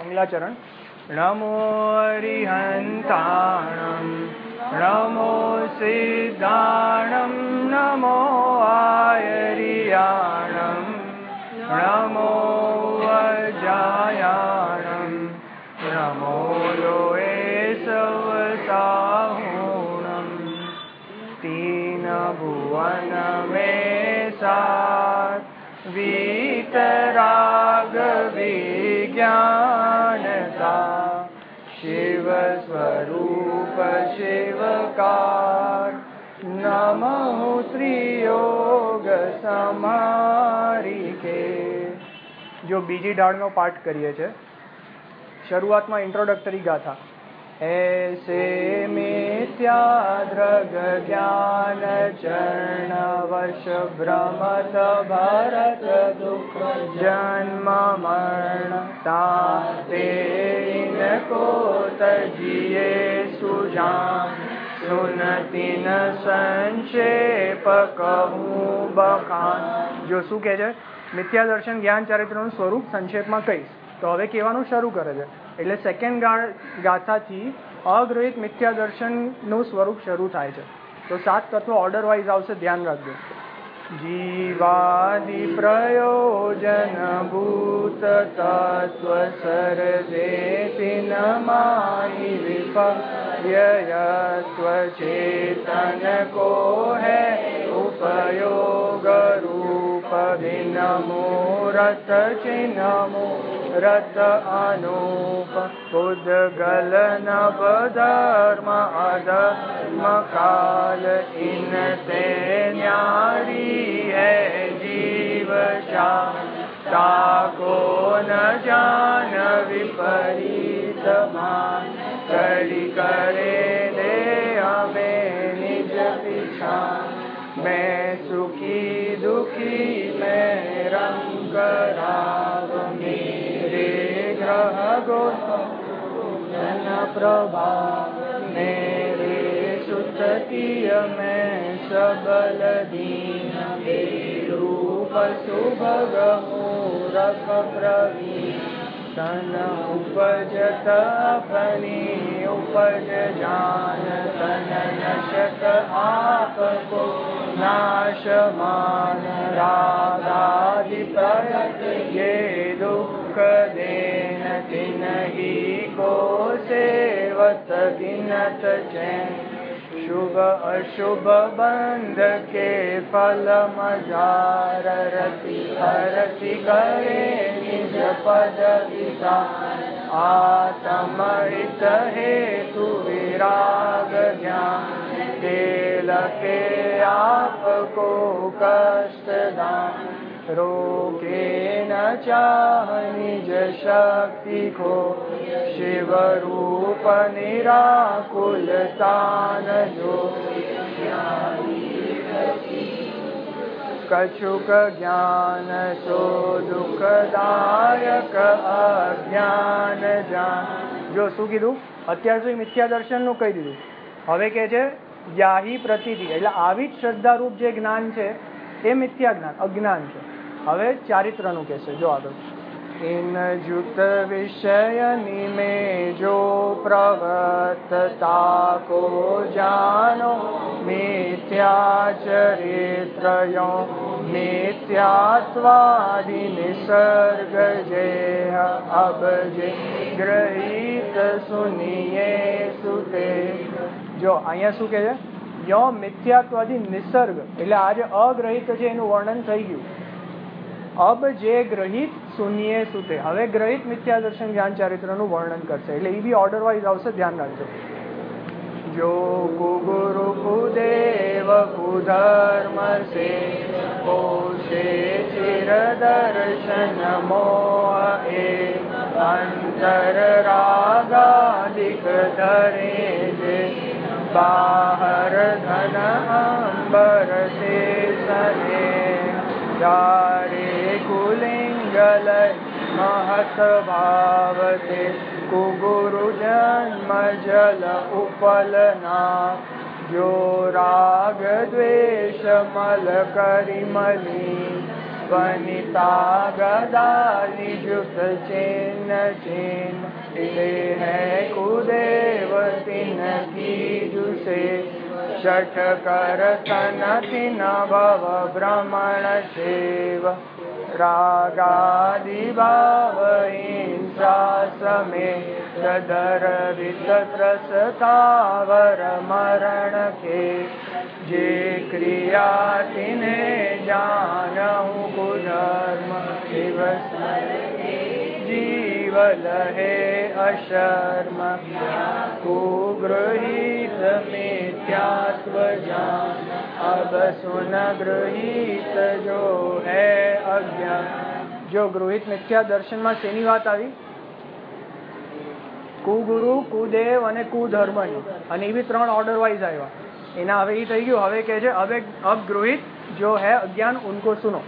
મંગલાચરણ. નમો હરિહંતાણમ નમો સિદ્ધાણમ નમો આયરિયાણમ નમો અજાયાણમ નમો લોએ સવસાહૂણમ તીન ભુવન મેં સાત વીતરાગ વિજ્ઞાનતા શિવ સ્વરૂપ શિવકાર નમઃ ત્રિયોગ સમારિકે. જો બીજી ઢાળનો પાઠ કરીએ છીએ, શરૂઆતમાં ઇન્ટ્રોડક્ટરી ગાથા. ऐसे मिथ्याद्रग ज्ञान चरण वश भ्रमत भरत दुख जन्म मरण ताते इनको तजिए सुजान सुनती न संक्षेप कहूँ बखान. જો શું કહે છે? મિથ્યા દર્શન જ્ઞાન ચારિત્રનું સ્વરૂપ સંક્ષેપમાં કહીશ. તો હવે કહેવાનું શરૂ કરે છે. એટલે સેકન્ડ ગાથાથી અગ્રહિત મિથ્યા દર્શનનું સ્વરૂપ શરૂ થાય છે. તો 7 તત્વો ઓર્ડર વાઇઝ આવશે, ધ્યાન રાખજો. જીવાદિ પ્રયોજન ભૂત તત્વ સરદેતિ નમાઈ વિપર્યયત્વ ચેતન કો હૈ उपयोग रूप भिन्नमूरत चिन्हमूरत अनूप उद्गल नभ धर्म अधर्म काल इनते न्यारी है जीव ताको न जान विपरीत मान करी करे दे हमें निज पीछा मैं सुखी दुखी मैं रंग राग मेरे ग्रह गो जन प्रभाव मेरे सुततीय मैं सबल दीन रूप सुभग मूरख प्रवीण तन उपजत अपनी उपज जान तन नशक आपको नाश मान रागादि प्रयत ये दुख देन तिन्ही को सेवत गिनत चैन शुभ अशुभ बंध के फल मजार रति हरति करे निज पद विधान आत्म हित हेतु विराग ज्ञान तेल के आपको कष्ट दान रोके न चाह निज शक्ति को शिव रूप निराकुल तान जो कछुक ज्ञान सो दुखदायक अज्ञान जान. જો શું કીધું? અત્યાર સુધી મિથ્યા દર્શનનું કહી દીધું. હવે કહે છે યાહી પ્રતીતિ, એટલે આવી જ શ્રદ્ધારૂપ જે જ્ઞાન છે એ મિથ્યા જ્ઞાન, અજ્ઞાન છે. હવે ચારિત્રનું કહેશે. જો આગળ. इन जुत विषय निमे जो प्रवर्तता को जानो मिथ्या चरित्रयो मिथ्यात्वादि निसर्ग जेह अब जे ग्रहित सुनिए सुते. જો અહીંયા શું કહે છે? યો મિથ્યાત્વાદી નિસર્ગ, એટલે આ જે અગ્રહિત છે એનું વર્ણન થઈ ગયું. અબ જે ગ્રહિત સુનિએ સુતે, હવે ગ્રહિત મિથ્યા દર્શન જ્ઞાન ચારિત્રનું વર્ણન કરશે. એટલે એ બી ઓર્ડર વાઇઝ આવશે, ધ્યાન રાખજો. જો કુગુરુ કુદેવ કુધર્મ સે પોષે ચિર દર્શન મોહ એ અંતર રાગાદિક ધરે જે બાહર ધન અંબર તે સને ચારે कुलिंगल महत भावते कुगुरु जन्म जल उपलना जो राग द्वेष मल करिमली वनिता गदालियुक्त चिन्ह चिन्ह तिले है कुदेव तिन कीजु से शठ कर सन तिन भव भ्रमण सेव रागादि भाव हिंसा समे दर वित्रसतावर मरण के जे क्रिया तिने जानहु कुधर्म दिवस जीवल है अशर्म कुगृहीत मिथ्यात्व जान अब सुन गृहीत जो है अज्ञान। जो गृहीत मिथ्या दर्शन में શેની વાત આવી? કુગુરુ, કુદેવ અને કુધર્મની, અને એવી ત્રણ ઓર્ડર વાઇઝ આવ્યા. એના હવે એ થઈ ગયું. હવે કહે છે હવે अब गृहित जो है अज्ञान उनको सुनो.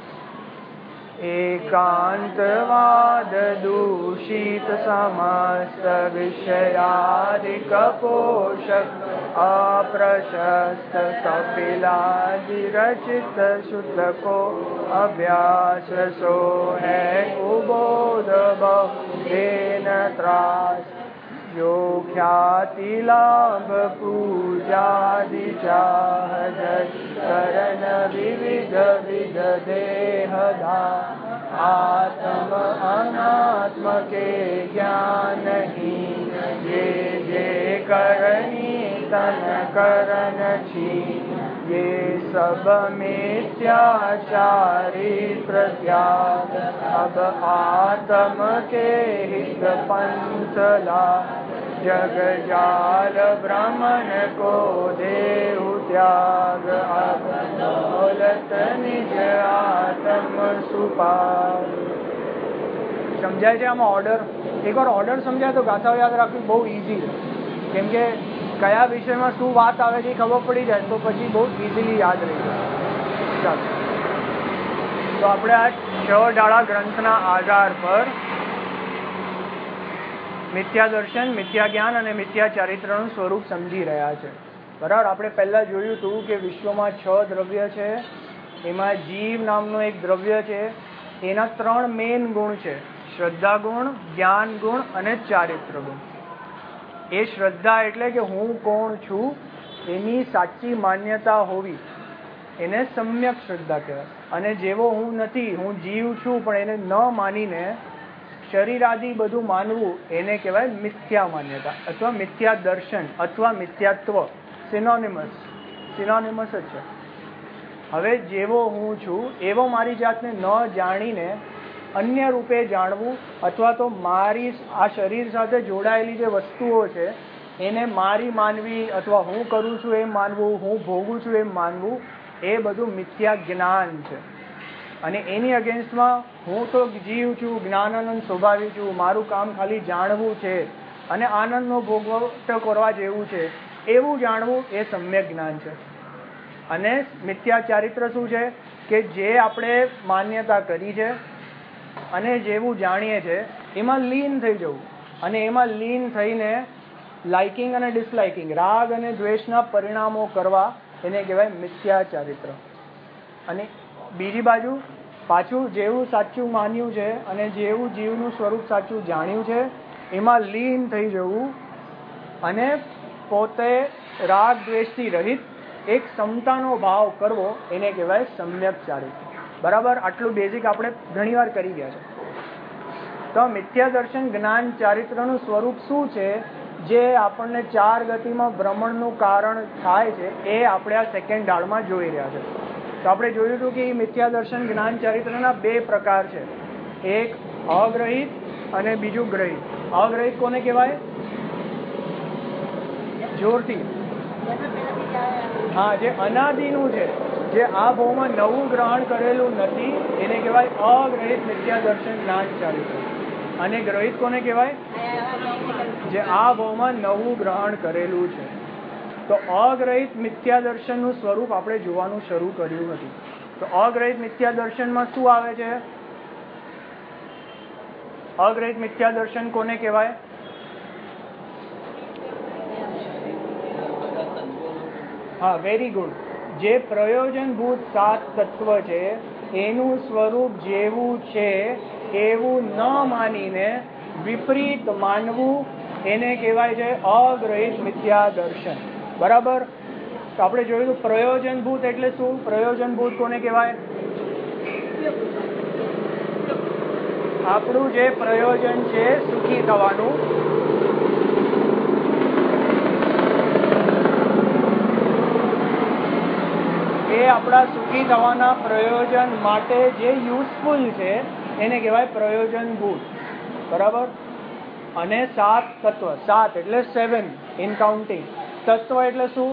एकांतवाद दूषित समस्त विषयादिक पोषक अप्रशस्त कपिलादि रचित शुद्ध को अभ्यास सो है कुबोध बहुदेन त्रास जो ख्याति लाभ पूजादि चाह करण विविध विध देहदा आत्म अनात्म के ज्ञान ही ये जे करनी तन करन छी ये सब मिथ्याचारी प्रत्याग अब आत्म के हित पंथला जग जाल ब्रह्मन को देहु त्याग अब दौलत निज आत्म सुपाल. समझाय છે આમાં ઓર્ડર? એકવાર ઓર્ડર સમજાય તો ગાથાઓ યાદ રાખવી બહુ ઇઝી છે. કેમ કે કયા વિષયમાં શું વાત આવે છે ખબર પડી જાય તો પછી બહુ ઇઝીલી યાદ રહી જાય. ચાલો, તો આપણે આ 6 ડાળા ગ્રંથના આધાર પર મિથ્યા દર્શન, મિથ્યા જ્ઞાન અને મિથ્યા ચારિત્રનું સ્વરૂપ સમજી રહ્યા છે. બરાબર. આપણે પહેલા જોયું હતું કે વિશ્વમાં 6 દ્રવ્ય છે. એમાં જીવ નામનો એક દ્રવ્ય છે. એના 3 મેઇન ગુણ છે: શ્રદ્ધા ગુણ, જ્ઞાન ગુણ અને ચારિત્ર ગુણ. એ શ્રદ્ધા એટલે કે હું કોણ છું એની સાચી માન્યતા હોવી, એને સમ્યક શ્રદ્ધા કહેવાય. અને જેવો હું નથી, હું જીવ છું પણ એને ન માનીને શરીરાદી બધું માનવું, એને કહેવાય મિથ્યા માન્યતા અથવા મિથ્યા દર્શન અથવા મિથ્યાત્વ. સિનોનિમસ જ છે. હવે જેવો હું છું એવો મારી જાતને ન જાણીને અન્ય રૂપે જાણવું, અથવા તો મારી આ શરીર સાથે જોડાયેલી જે વસ્તુઓ છે એને મારી માનવી, અથવા હું કરું છું એમ માનવું, હું ભોગું છું એમ માનવું, એ બધું મિથ્યા જ્ઞાન છે. અને એની અગેન્સ્ટમાં હું તો જીવ છું, જ્ઞાનાનંદ સ્વભાવી છું, મારું કામ ખાલી જાણવું છે અને આનંદનો ભોગવટ કરવા જેવું છે એવું જાણવું, એ સમ્યક જ્ઞાન છે. અને મિથ્યા ચારિત્ર શું છે? કે જે આપણે માન્યતા કરી છે અને જેવું જાણીએ છે એમાં લીન થઈ જવું, અને એમાં લીન થઈને લાઇકિંગ અને ડિસલાઇકિંગ, રાગ અને દ્વેષના પરિણામો કરવા, એને કહેવાય મિથ્યા ચારિત્ર. અને બીજી બાજુ પાછું જેવું સાચું માન્યું છે અને જેવું જીવનું સ્વરૂપ સાચું જાણ્યું છે એમાં લીન થઈ જવું અને પોતે રાગ દ્વેષથી રહિત એક સમતાનો ભાવ કરવો, એને કહેવાય સમ્યક ચારિત્ર. બરાબર. આટલું બેઝિક આપણે ઘણીવાર કરી ગયા છે. તો મિથ્યા દર્શન, જ્ઞાન, ચારિત્રનું સ્વરૂપ શું છે જે આપણને 4 ગતિમાં ભ્રમણનું કારણ થાય છે, એ આપણે આ સેકન્ડ ડાળમાં જોઈ રહ્યા છે. તો આપણે જોયું હતું કે મિથ્યા દર્શન, જ્ઞાન, ચારિત્રના 2 પ્રકાર છે. એક અગ્રહિત અને બીજું ગ્રહિત. અગ્રહિત કોને કહેવાય? જોરથી. હા, જે અનાદિનું છે, જે આ ભાવમાં નવું ગ્રહણ કરેલું નથી, એને કહેવાય અગ્રહિત મિથ્યા દર્શન, જ્ઞાન, ચારિત્ર. અને ગ્રહિત કોને કહેવાય? જે આ ભાવમાં નવું ગ્રહણ કરેલું છે. તો અગ્રહિત મિથ્યા દર્શનનું સ્વરૂપ આપણે જોવાનું શરૂ કર્યું હતું. તો અગ્રહિત મિથ્યા દર્શનમાં શું આવે છે? અગ્રહિત મિથ્યા દર્શન કોને કહેવાય? હા, વેરી ગુડ. જે પ્રયોજનભૂત 7 તત્વ છે એનું સ્વરૂપ જેવું છે એવું ન માનીને વિપરીત માનવું, એને કહેવાય છે અગ્રહિત મિથ્યા દર્શન. બરાબર? તો આપણે જોયું પ્રયોજનભૂત એટલે શું? પ્રયોજનભૂત કોને કહેવાય? આપણું જે પ્રયોજન છે સુખી થવાનું, એ આપણા સુખી થવાના પ્રયોજન માટે જે યુઝફુલ છે એને કહેવાય પ્રયોજનભૂત. બરાબર? અને 7 તત્વ, 7 એટલે 7 ઇન કાઉન્ટિંગ. તત્વ એટલે શું?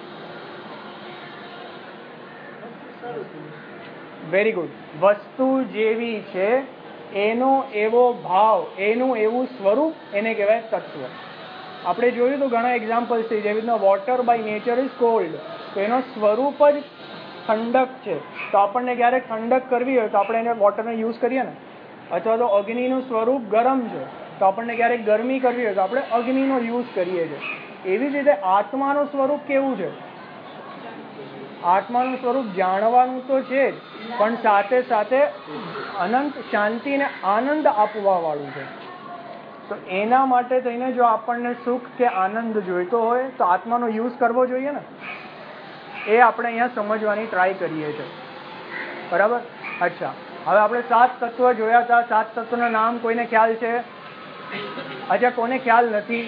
Very good. વસ્તુ જેવી છે એનો એવો ભાવ, એનું એવું સ્વરૂપ, એને કહેવાય તત્વ. આપણે જોયું તો ઘણા એક્ઝામ્પલ્સ છે, જેવી રીતના water by nature is cold, તો એનો સ્વરૂપ જ ઠંડક છે. તો આપણને ક્યારેક ઠંડક કરવી હોય તો આપણે એને વોટરનો યુઝ કરીએ ને. અથવા તો અગ્નિનું સ્વરૂપ ગરમ છે, તો આપણને ક્યારેક ગરમી કરવી હોય તો આપણે અગ્નિનો યુઝ કરીએ છીએ. એવી જ રીતે આત્માનું સ્વરૂપ કેવું છે? આત્માનું સ્વરૂપ જાણવાનું તો છે જ, પણ સાથે સાથે અનંત શાંતિ અને આનંદ આપવા વાળું છે. તો એના માટે થઈને જો આપણને સુખ કે આનંદ જોઈતો હોય તો આત્માનો યુઝ કરવો જોઈએ ને. એ આપણે અહીંયા સમજવાની ટ્રાય કરીએ છીએ. બરાબર? અચ્છા, હવે આપણે 7 તત્વ જોયા હતા. 7 તત્વના નામ કોઈને ખ્યાલ છે? અચ્છા, કોને ખ્યાલ નથી?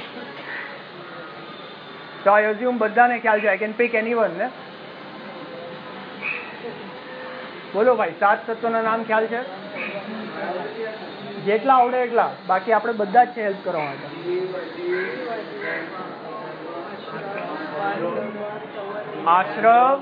તો આઈ અઝ્યુમ બધાને ખ્યાલ છે. આઈ કેન પિક એનીવન ને. બોલો ભાઈ, 7 તત્વના નામ ખ્યાલ છે? જેટલા આવડે એટલા. બાકી આપણે બધા જ છે હેલ્પ કરવા માટે. આશ્રવ,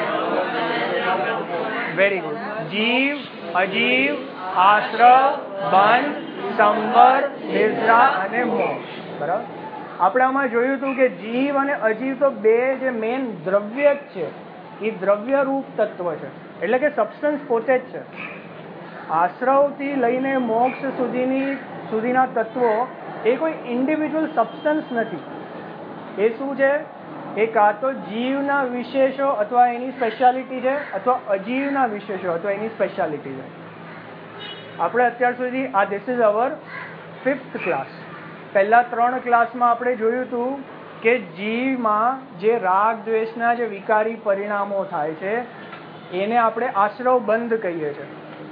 વેરી ગુડ. જીવ, અજીવ, આશ્રવ, બંધ, સંવર, નિદ્રા અને મોક્ષ. બરાબર? આપણે આમાં જોયું હતું કે જીવ અને અજીવ તો બે જે મેઇન દ્રવ્ય જ છે, એ દ્રવ્ય રૂપ તત્વ છે, એટલે કે સબસ્ટન્સ પોતે જ છે. આશ્રવથી લઈને મોક્ષ સુધીના તત્વો એ કોઈ ઇન્ડિવિજ્યુઅલ સબસ્ટન્સ નથી. એ શું છે? એ કાં તો જીવના વિશેષો અથવા એની સ્પેશિયાલિટી છે, અથવા અજીવના વિશેષો અથવા એની સ્પેશિયાલિટી છે. આપણે અત્યાર સુધી આ this is our 5th class. પહેલા 3 ક્લાસમાં આપણે જોયું હતું કે જીવમાં જે રાગ દ્વેષના જે વિકારી પરિણામો થાય છે એને આપણે આશ્રવ બંધ કહીએ છીએ.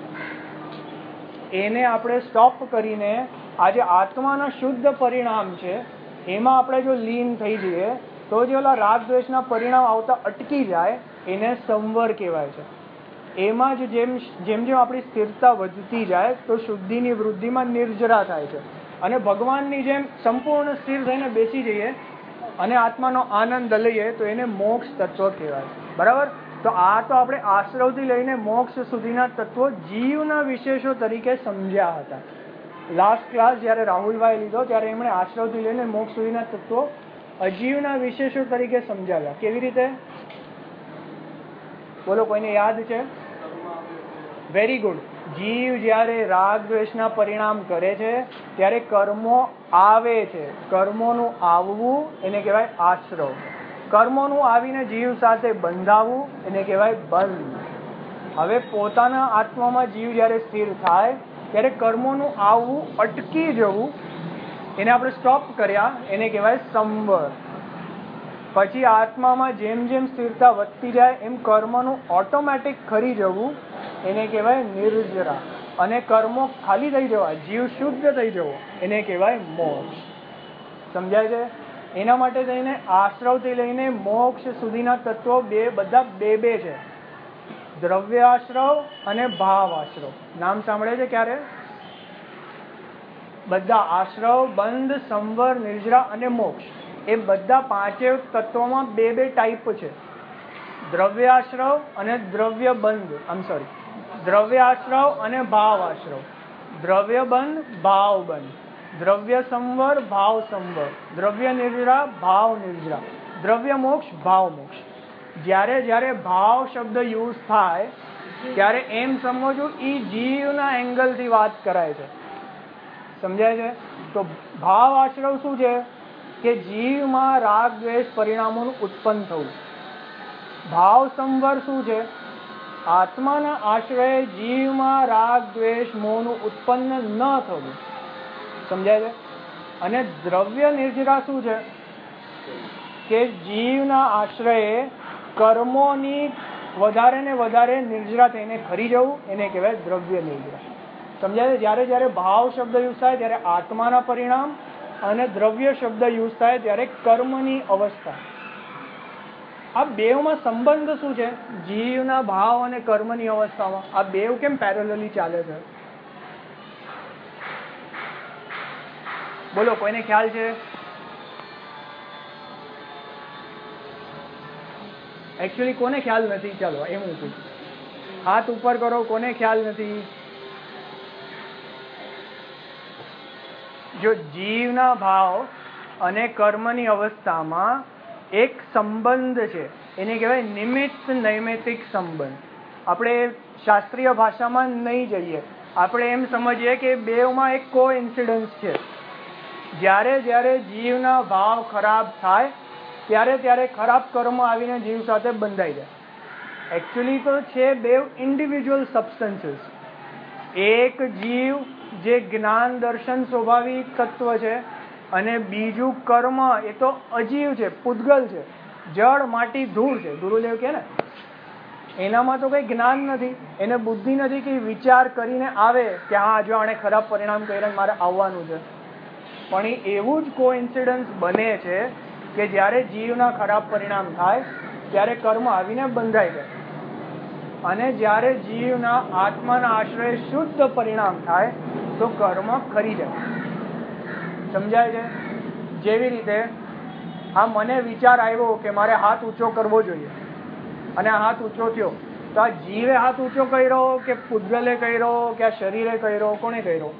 એને આપણે સ્ટોપ કરીને આ જે આત્માના શુદ્ધ પરિણામ છે એમાં આપણે જો લીન થઈ જઈએ તો જે ઓલા રાગ દ્વેષના પરિણામ આવતા અટકી જાય એને સંવર કહેવાય છે. એમાં જ જેમ જેમ આપણી સ્થિરતા વધતી જાય તો શુદ્ધિની વૃદ્ધિમાં નિર્જરા થાય છે, અને ભગવાનની જેમ સંપૂર્ણ સ્થિર થઈને બેસી જઈએ અને આત્માનો આનંદ લઈએ તો એને મોક્ષ તત્વ કહેવાય. બરાબર? તો આ તો આપણે આશ્રવથી લઈને મોક્ષ સુધીના તત્વો જીવના વિશેષો તરીકે સમજ્યા હતા. લાસ્ટ ક્લાસ જ્યારે રાહુલભાઈ લીધો ત્યારે એમણે આશ્રવથી લઈને મોક્ષ સુધીના તત્વો અજીવના વિશેષો તરીકે સમજાવ્યા. કેવી રીતે? બોલો, કોઈને યાદ છે? Very good. જીવ જ્યારે રાગ દ્વેષના પરિણામ કરે છે ત્યારે કર્મો આવે છે. કર્મોનું આવવું એને કહેવાય આશ્રવ. કર્મોનું આવીને જીવ સાથે બંધાવવું એને કહેવાય બંધ. હવે પોતાના આત્મામાં જીવ જ્યારે સ્થિર થાય ત્યારે કર્મોનું આવવું અટકી જવું, એને આપણે સ્ટોપ કર્યા, એને કહેવાય સંવર. પછી આત્મામાં જેમ જેમ સ્થિરતા વધતી જાય એમ કર્મનું ઓટોમેટિક ખરી જવું એને કહેવાય નિર્જરા. અને કર્મો ખાલી થઈ જવા, જીવ શુદ્ધ થઈ જવો એને કહેવાય મોક્ષ. સમજાય છે? એના માટે થઈને આશ્રવથી લઈને મોક્ષ સુધીના તત્વો બધા બે છે. દ્રવ્ય આશ્રવ અને ભાવ આશ્રવ. નામ સાંભળે છે ક્યારે? બધા આશ્રવ, બંધ, સંવર, નિર્જરા અને મોક્ષ, એ બધા 5 તત્વોમાં બે ટાઈપ છે. દ્રવ્ય આશ્રવ અને દ્રવ્ય બંધ. દ્રવ્ય આશ્રવ અને ભાવ આશ્રવ. દ્રવ્ય બંધ, ભાવ બંધ. દ્રવ્ય સંવર, ભાવ સંવર. દ્રવ્ય નિર્જરા, ભાવ નિર્જરા. દ્રવ્ય મોક્ષ, ભાવ મોક્ષ. જ્યારે ભાવ શબ્દ યુઝ થાય ત્યારે એમ સમજવું એ જીવના એંગલથી વાત કરાય છે. સમજાય છે? તો ભાવ આશ્રવ શું છે? કે જીવમાં રાગ દ્વેષ પરિણામોનું ઉત્પન્ન થવું. ભાવ સંવર શું છે? આત્માના આશ્રય જીવમાં રાગ દ્વેષ મોહનું ઉત્પન્ન ન થવું. સમજાય છે? અને દ્રવ્ય નિર્જરા શું છે? કે જીવના આશ્રયે કર્મોની વધારે ને વધારે નિર્જરા થઈને ખરી જવું, એને કહેવાય દ્રવ્ય નિર્જરા. સમજાય? જ્યારે જ્યારે ભાવ શબ્દ યુઝ થાય ત્યારે આત્માના પરિણામ, અને દ્રવ્ય શબ્દ યુઝ થાય ત્યારે કર્મની અવસ્થા. આ બેવમાં સંબંધ શું છે? જીવના ભાવ અને કર્મની અવસ્થામાં આ બેવ કેમ પેરેલલી ચાલે છે? બોલો, કોઈને ખ્યાલ છે? એકચ્યુઅલી કોને ખ્યાલ નથી? ચાલો એમ હું પૂછું, હાથ ઉપર કરો, કોને ખ્યાલ નથી? જો જીવના ભાવ અને કર્મની અવસ્થામાં એક સંબંધ છે, એને કહેવાય નિમિત્ત નૈમિત્તિક સંબંધ. આપણે શાસ્ત્રીય ભાષામાં નહીં જઈએ, આપણે એમ સમજીએ કે બેવમાં એક કોઇન્સિડન્સ છે. જ્યારે જ્યારે જીવના ભાવ ખરાબ થાય ત્યારે ત્યારે ખરાબ કર્મ આવીને જીવ સાથે બંધાઈ જાય. એકચ્યુઅલી તો છે બેવ ઇન્ડિવિજ્યુઅલ સબસ્ટન્સીસ. એક જીવ જે જ્ઞાન દર્શન સ્વાભાવિક તત્વ છે, અને બીજું કર્મ એ તો અજીવ છે, પૂતગલ છે, જળ માટી ધૂળ છે. ગુરુદેવ કહે ને, એનામાં તો કંઈ જ્ઞાન નથી, એને બુદ્ધિ નથી કે વિચાર કરીને આવે કે હા જો આણે ખરાબ પરિણામ કર્યા મારે આવવાનું છે. પણ એવું જ કોઇન્સિડન્સ બને છે કે જ્યારે જીવના ખરાબ પરિણામ થાય ત્યારે કર્મ આવીને બંધાઈ જાય, અને જ્યારે જીવના આત્માના આશ્રય શુદ્ધ પરિણામ થાય તો કર્મ ખરી જાય. સમજાય છે? જેવી રીતે આ મને વિચાર આવ્યો કે મારે હાથ ઊંચો કરવો જોઈએ, અને આ હાથ ઊંચો થયો, તો આ જીવે હાથ ઊંચો કર્યો કે પૂતગલે કર્યો કે આ શરીરે કર્યો? કોણે કર્યો?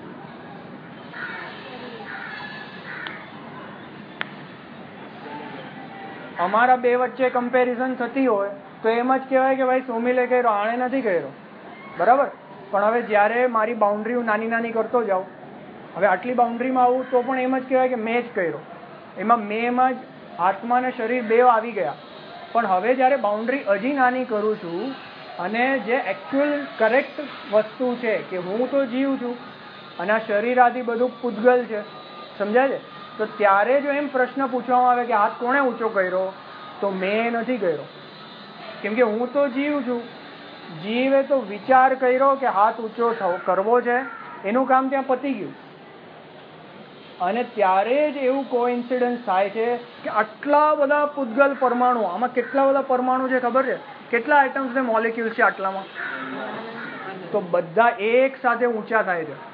અમારા બે વચ્ચે કમ્પેરિઝન થતી હોય તો એમ જ કહેવાય કે ભાઈ સુમિલે કર્યો, આણે નથી કર્યો. બરાબર? પણ હવે જ્યારે મારી બાઉન્ડ્રી હું નાની નાની કરતો જાઉં, હવે આટલી બાઉન્ડ્રીમાં આવું તો પણ એમ જ કહેવાય કે મેં જ કર્યો. એમાં મેંમાં જ આત્મા અને શરીર બે આવી ગયા. પણ હવે જ્યારે બાઉન્ડ્રી હજી નાની કરું છું, અને જે એકચ્યુઅલ કરેક્ટ વસ્તુ છે કે હું તો જીવ છું અને આ શરીર આદિ બધું પૂતગલ છે, સમજાય છે? તો ત્યારે જો એમ પ્રશ્ન પૂછવામાં આવે કે હાથ કોણે ઊંચો કર્યો, તો મેં નથી કર્યો. કેમ કે હું તો જીવ છું. જીવે તો વિચાર કર્યો કે હાથ ઊંચો કરવો છે, એનું કામ ત્યાં પતી ગયું. અને ત્યારે જ એવું કોઇન્સિડન્સ થાય છે કે આટલા બધા પૂતગલ પરમાણુ, આમાં કેટલા બધા પરમાણુ છે ખબર છે? કેટલા આઇટમ્સ ને મોલિક્યુલ્સ છે આટલામાં? તો બધા એક સાથે ઊંચા થાય છે.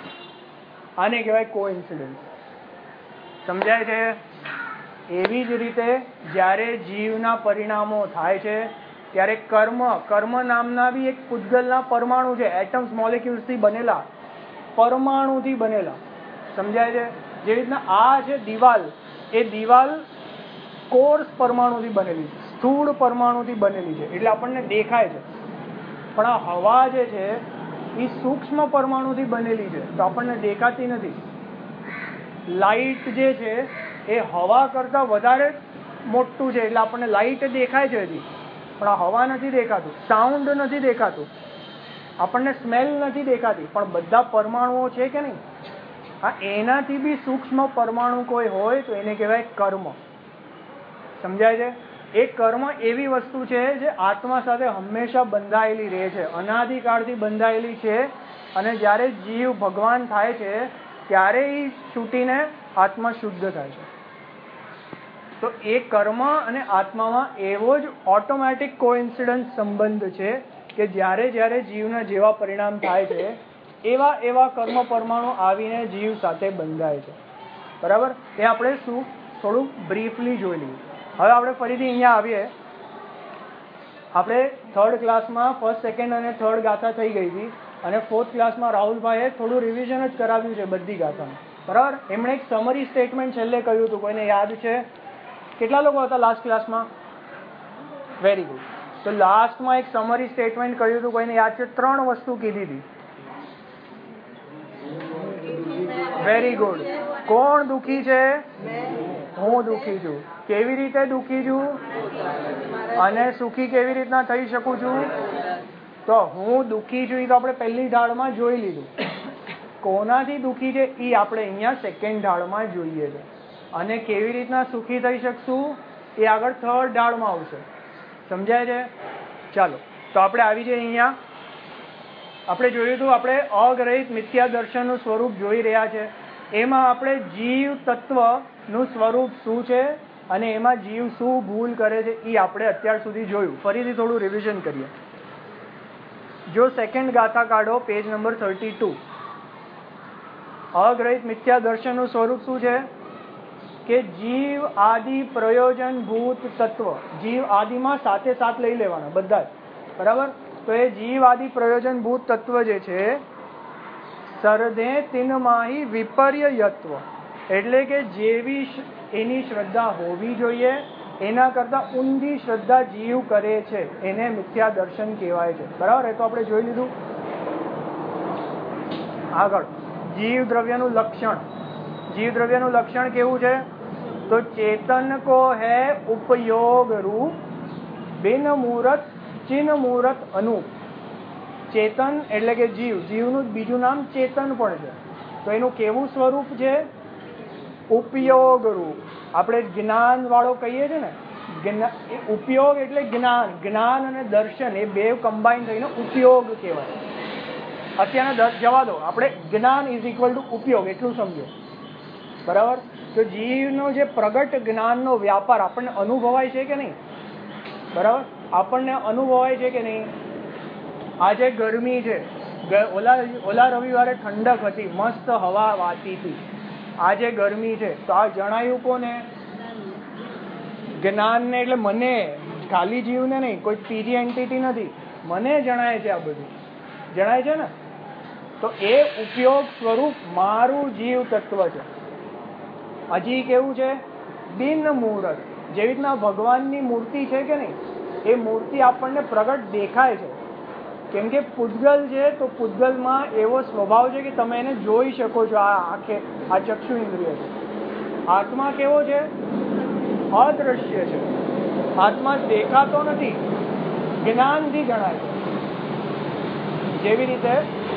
આને કહેવાય કોઇન્સિડન્સ. સમજાય છે? એવી જ રીતે જ્યારે જીવના પરિણામો થાય છે ત્યારે કર્મ નામના બી એક પૂતગલના પરમાણુ છે, એટમ્સ મોલિક્યુલ્સથી બનેલા, પરમાણુથી બનેલા. સમજાય છે? જેવી રીતના આ છે દિવાલ, એ દિવાલ કોર્સ પરમાણુથી બનેલી છે, સ્થૂળ પરમાણુથી બનેલી છે, એટલે આપણને દેખાય છે. પણ આ હવા જે છે એ સૂક્ષ્મ પરમાણુથી બનેલી છે, તો આપણને દેખાતી નથી. લાઇટ જે છે એ હવા કરતાં વધારે મોટું છે, એટલે આપણને લાઇટ દેખાય છે હજી, પણ આ હવા નથી દેખાતું. સાઉન્ડ નથી દેખાતું, આપણને સ્મેલ નથી દેખાતી, પણ બધા પરમાણુઓ છે કે નહીં? હા, એનાથી બી સૂક્ષ્મ પરમાણુ કોઈ હોય તો એને કહેવાય કર્મ. સમજાય છે? એ કર્મ એવી વસ્તુ છે જે આત્મા સાથે હંમેશા બંધાયેલી રહે છે, અનાદિકાળથી બંધાયેલી છે. અને જ્યારે જીવ ભગવાન થાય છે ત્યારે એ છૂટીને આત્મા શુદ્ધ થાય છે. તો એ કર્મ અને આત્મામાં એવો જ ઓટોમેટિક કોઇન્સિડન્સ સંબંધ છે કે જ્યારે જ્યારે જીવના જેવા પરિણામ થાય છે એવા એવા કર્મ પરમાણુ આવીને જીવ સાથે બંધાય છે. બરાબર? એ આપણે શું થોડું બ્રીફલી જોઈ લઈએ. હવે આપણે ફરીથી અહીંયા આવીએ. આપણે 3rd ક્લાસમાં 1st 2nd અને 3rd ગાથા થઈ ગઈ હતી, અને 4th ક્લાસમાં રાહુલભાઈએ થોડું રિવિઝન જ કરાવ્યું છે બધી ગાથાનું. બરાબર? એમણે એક સમરી સ્ટેટમેન્ટ છેલ્લે કહ્યું હતું, કોઈને યાદ છે? કેટલા લોકો હતા લાસ્ટ ક્લાસમાં? Very good. તો લાસ્ટમાં એક સમરી સ્ટેટમેન્ટ કહ્યું હતું, કોઈને યાદ છે? 3 વસ્તુ કીધી હતી. Very good. કોણ દુઃખી છે? હું દુઃખી છું. કેવી રીતે દુઃખી છું અને સુખી કેવી રીતના થઈ શકું છું? તો હું દુઃખી છું એ તો આપણે પહેલી ઢાળમાં જોઈ લીધું. કોનાથી દુઃખી છે એ આપણે અહીંયા સેકન્ડ ઢાળમાં જોઈએ છે. અને કેવી રીતના સુખી થઈ શકશું એ આગળ થર્ડ ઢાળમાં આવશે. સમજાય છે? ચાલો તો આપણે આવી જઈએ અહીંયા. આપણે જોયું હતું, આપણે અગ્રહિત મિથ્યા દર્શનનું સ્વરૂપ જોઈ રહ્યા છે. એમાં આપણે જીવ તત્વનું સ્વરૂપ શું છે અને એમાં જીવ શું ભૂલ કરે છે એ આપણે અત્યાર સુધી જોયું. ફરીથી થોડું રિવિઝન કરીએ. જો સેકન્ડ ગાથા કાઢો, પેજ નંબર 32. અગ્રહિત મિથ્યા દર્શનનું સ્વરૂપ શું છે કે જીવ આદિ પ્રયોજન ભૂત તત્વ. જીવ આદિમાં સાથે સાથ લઈ લેવાના બધા જ, બરાબર? તો એ જીવ આદિ પ્રયોજન ભૂત તત્વ જે છે, સરદે તિનમાહી વિપર્યયત્વ, એટલે કે જેવી એની શ્રદ્ધા હોવી જોઈએ એના કરતા ઊંધી શ્રદ્ધા જીવ કરે છે એને મિથ્યા દર્શન કહેવાય છે. બરાબર? એ તો આપણે જોઈ લીધું. આગળ જીવ દ્રવ્યનું લક્ષણ. જીવ દ્રવ્યનું લક્ષણ કેવું છે? તો ચેતન કો હૈ ઉપયોગ રૂપ, બિન મુહૂર્ત ચિન્હ મુહૂર્ત અનુપ. ચેતન એટલે કે જીવ, જીવનું બીજું નામ ચેતન પણ છે. તો એનું કેવું સ્વરૂપ છે? ઉપયોગ રૂપ. આપણે જ્ઞાન વાળો કહીએ છીએ ને, ઉપયોગ એટલે જ્ઞાન. જ્ઞાન અને દર્શન એ બે કમ્બાઈન થઈને ઉપયોગ કહેવાય. અત્યારના જવા દો, આપણે જ્ઞાન ઇઝ ઇક્વલ ટુ ઉપયોગ એટલું સમજો. બરાબર? તો જીવનો જે પ્રગટ જ્ઞાનનો વ્યાપાર આપણને અનુભવાય છે કે નહીં? બરાબર? આપણને અનુભવાય છે કે નહીં? આજે ગરમી છે, ઓલા રવિવારે ઠંડક હતી, મસ્ત હવા વાતી હતી. આજે ગરમી છે તો આ જણાયું કોને? જ્ઞાનને. એટલે મને, ખાલી જીવને નહીં, કોઈ ત્રીજી એન્ટિટી નથી, મને જણાય છે. આ બધું જણાય છે ને? તો એ ઉપયોગ સ્વરૂપ મારું જીવ તત્વ છે. હજી કેવું છે? બિન મુહૂર્ત. જેવી રીતના ભગવાનની મૂર્તિ છે કે નહીં, એ મૂર્તિ આપણને પ્રગટ દેખાય છે કેમ કે પૂતગલ છે. તો પૂતગલમાં એવો સ્વભાવ છે કે તમે એને જોઈ શકો છો. આ ચક્ષુ ઇન્દ્રિય છે. આત્મા કેવો છે? અદ્રશ્ય છે. આત્મા દેખાતો નથી, જ્ઞાનથી જણાય છે. જેવી રીતે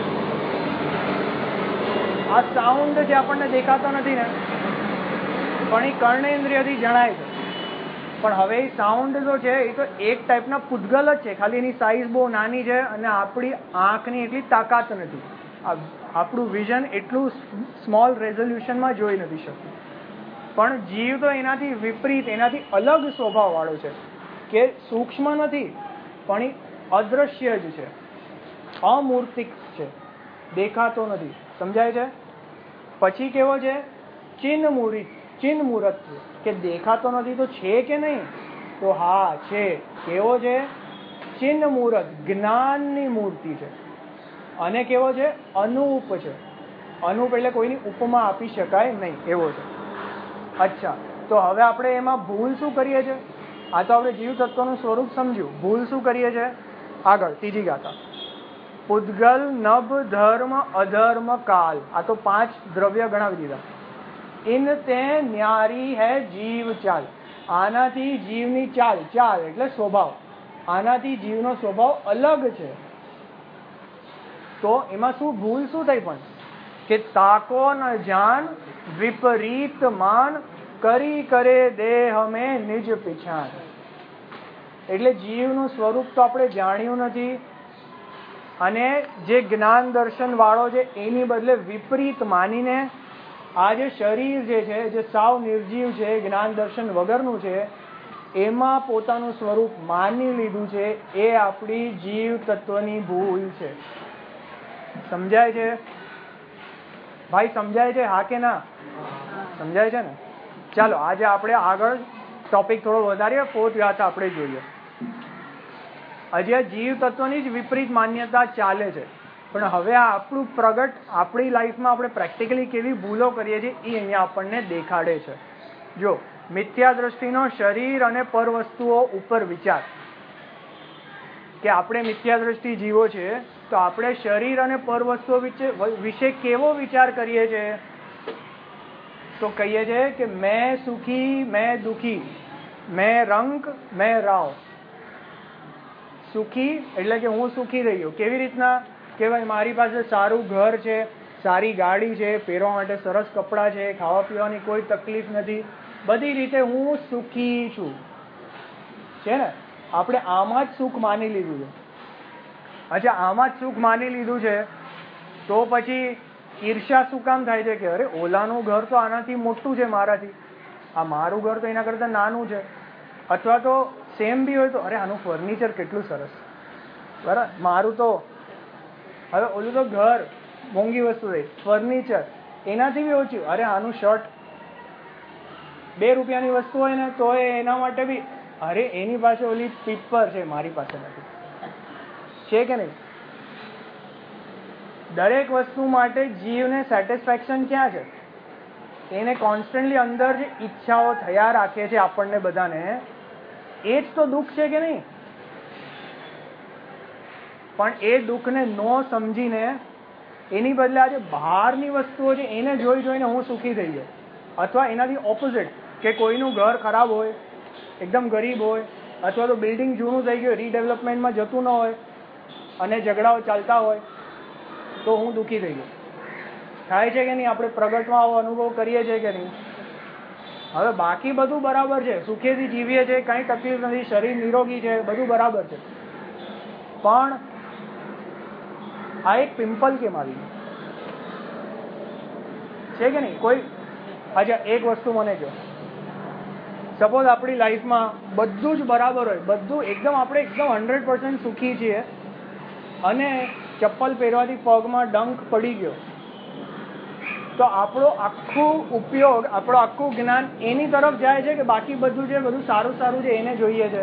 આ સાઉન્ડ જે આપણને દેખાતો નથી ને, પણ એ કર્ણેન્દ્રિયથી જણાય છે. પણ હવે એ સાઉન્ડ જો છે એ તો એક ટાઈપના પૂતગલ જ છે, ખાલી એની સાઇઝ બહુ નાની છે અને આપણી આંખની એટલી તાકાત નથી. આપણું વિઝન એટલું સ્મોલ રેઝોલ્યુશનમાં જોઈ નથી શકતું. પણ જીવ તો એનાથી વિપરીત, એનાથી અલગ સ્વભાવવાળો છે કે સૂક્ષ્મ નથી પણ એ અદ્રશ્ય જ છે, અમૂર્તિક છે, દેખાતો નથી. સમજાય છે? પછી કેવો છે? ચિન્હ મુહૂર્ત, કે દેખાતો નથી તો છે કે નહીં? તો હા છે. કેવો છે? ચિન્હ મુહૂર્ત, જ્ઞાનની મૂર્તિ છે. અને કેવો છે? અનુપ છે. અનુપ એટલે કોઈની ઉપમા આપી શકાય નહીં એવો છે. અચ્છા, તો હવે આપણે એમાં ભૂલ શું કરીએ છીએ? આ તો આપણે જીવ તત્વનું સ્વરૂપ સમજ્યું. ભૂલ શું કરીએ છીએ? આગળ ત્રીજી ગાથા. પૂતગલ, નભ, ધર્મ, અધર્મ, કાલ. આ તો 5 દ્રવ્ય ગણાવી દીધા. ઇન તે ન્યારી હૈ જીવ ચાલ. આનાથી જીવની ચાલ, ચાલ એટલે સ્વભાવ, આનાથી જીવનો સ્વભાવ અલગ છે. તો એમાં શું ભૂલ શું થઈ? પણ કે તાકો ન જાન વિપરીત માન, કરી કરે દેહ મેં નિજ પીછાન. એટલે જીવનું સ્વરૂપ તો આપણે જાણ્યું નથી અને જે જ્ઞાન દર્શન વાળો છે એની બદલે વિપરીત માનીને આ જે શરીર જે છે, જે સાવ નિર્જીવ છે, જ્ઞાન દર્શન વગરનું છે, એમાં પોતાનું સ્વરૂપ માની લીધું છે. એ આપણી જીવ તત્વની ભૂલ છે. સમજાય છે ભાઈ? સમજાય છે? હા કે ના? સમજાય છે ને? ચાલો આજે આપણે આગળ ટોપિક થોડો વધારીએ. 4th ગાથા આપણે જોઈએ. હજી આ જીવ તત્વની જ વિપરીત માન્યતા ચાલે છે. પણ હવે આ આપણું પ્રગટ આપણી લાઈફમાં આપણે પ્રેક્ટિકલી કેવી ભૂલો કરીએ છીએ એ અહીંયા આપણને દેખાડે છે. જો મિથ્યા દ્રષ્ટિનો શરીર અને પર વસ્તુઓ ઉપર વિચાર, કે આપણે મિથ્યા દ્રષ્ટિ જીવો છે તો આપણે શરીર અને પર વસ્તુઓ વિશે કેવો વિચાર કરીએ છીએ? તો કહીએ છીએ કે મેં સુખી મેં દુખી, મેં રંક મેં રાવ. સુખી એટલે કે હું સુખી રહ્યો. કેવી રીતના? કે ભાઈ મારી પાસે સારું ઘર છે, સારી ગાડી છે, પહેરવા માટે સરસ કપડાં છે, ખાવા પીવાની કોઈ તકલીફ નથી, બધી રીતે હું સુખી છું. છે ને? આપણે આમાં જ સુખ માની લીધું છે. અચ્છા, આમાં જ સુખ માની લીધું છે તો પછી ઈર્ષ્યા શું કામ થાય છે કે અરે ઓલાનું ઘર તો આનાથી મોટું છે મારાથી, આ મારું ઘર તો એના કરતાં નાનું છે. અથવા તો સેમ બી હોય તો અરે આનું ફર્નિચર કેટલું સરસ, બરાબર, મારું તો હવે ઓલું તો ઘર મોંઘી વસ્તુ છે, ફર્નિચર એનાથી બી ઓછું, અરે આનું શર્ટ 2 રૂપિયાની વસ્તુ હોય ને તો એના માટે બી અરે એની પાસે ઓલી પીપર છે, મારી પાસે નથી. છે કે નહીં? દરેક વસ્તુ માટે જીવને સેટિસ્ફેક્શન ક્યાં છે? એને કોન્સ્ટન્ટલી અંદર જે ઈચ્છાઓ થયા રાખે છે આપણને બધાને, એ જ તો દુઃખ છે કે નહીં? પણ એ દુઃખને ન સમજીને એની બદલે આજે બહારની વસ્તુઓ છે એને જોઈ જોઈને હું સુખી થઈ ગયો. અથવા એનાથી ઓપોઝિટ, કે કોઈનું ઘર ખરાબ હોય, એકદમ ગરીબ હોય, અથવા તો બિલ્ડિંગ જૂનું થઈ ગયું, રીડેવલપમેન્ટમાં જતું ન હોય અને ઝઘડાઓ ચાલતા હોય તો હું દુઃખી થઈ ગયો. થાય છે કે નહીં? આપણે પ્રગટમાં આવો અનુભવ કરીએ છીએ કે નહીં? હવે બાકી બધું બરાબર છે, સુખેથી જીવીએ છીએ, કંઈ તકલીફ નથી, શરીર નિરોગી છે, બધું બરાબર છે, પણ આ એક પિમ્પલ કેમ આવી છે કે નહીં? કોઈ અચ્છા એક વસ્તુ મને કહો, સપોઝ આપણી લાઈફમાં બધું જ બરાબર હોય, બધું એકદમ આપણે એકદમ 100% સુખી છીએ અને ચપ્પલ પહેરવાથી પગમાં ડંખ પડી ગયો, તો આપણો આખું ઉપયોગ, આપણો આખું જ્ઞાન એની તરફ જાય છે કે બાકી બધું છે, બધું સારું સારું છે એને જોઈએ છે?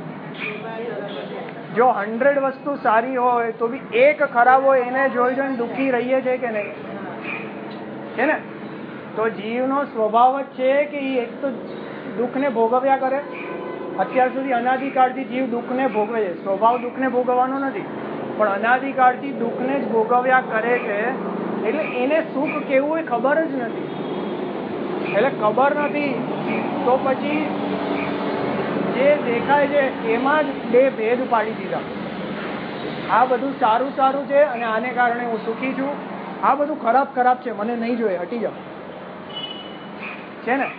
જો 100 વસ્તુ સારી હોય તો બી એક ખરાબ હોય એને જોઈ જોઈને દુઃખી રહીએ છે કે નહીં? છે ને? તો જીવનો સ્વભાવ જ છે કે એ એક તો દુઃખને ભોગવ્યા કરે. અત્યાર સુધી અનાદિકાળથી જીવ દુઃખને ભોગવે છે, સ્વભાવ દુઃખને ભોગવવાનો નથી, પણ અનાદિકાળથી દુઃખને જ ભોગવ્યા કરે છે. એટલે એને સુખ કેવું એ ખબર જ નથી. એટલે ખબર નથી તો પછી જે દેખાય છે એમાં જ બે ભેદ પાડી દીધા. આ બધું સારું સારું છે અને આને કારણે હું સુખી છું, આ બધું ખરાબ ખરાબ છે, મને નહીં જોઈએ, હટી જાઓ. છે ને?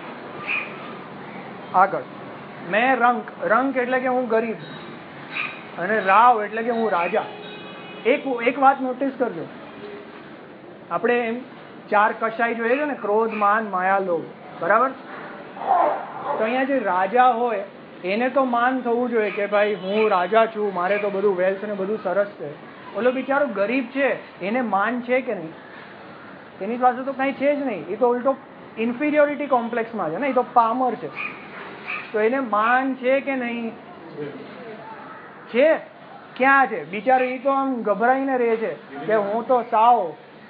આગળ મેં રંક, રંક એટલે કે હું ગરીબ, અને રાવ એટલે કે હું રાજા. એક વાત નોટિસ કરજો, આપણે એમ 4 કશાઈ જોઈએ છે ને, ક્રોધ માન માયા લોભ, બરાબર? તો અહીંયા જે રાજા હોય એને તો માન થવું જોઈએ કે ભાઈ હું રાજા છું, મારે તો બધું વેલ્થ ને બધું સરસ છે. ઓલો બિચારો ગરીબ છે એને માન છે કે નહીં? એની પાસે તો કંઈ છે જ નહીં, એ તો ઉલટો ઇન્ફિરિયોરિટી કોમ્પ્લેક્સમાં છે ને, એ તો પામર છે. તો એને માન છે કે નહીં? છે. ક્યાં છે બિચારો? એ તો આમ ગભરાઈને રહે છે કે હું તો સાવ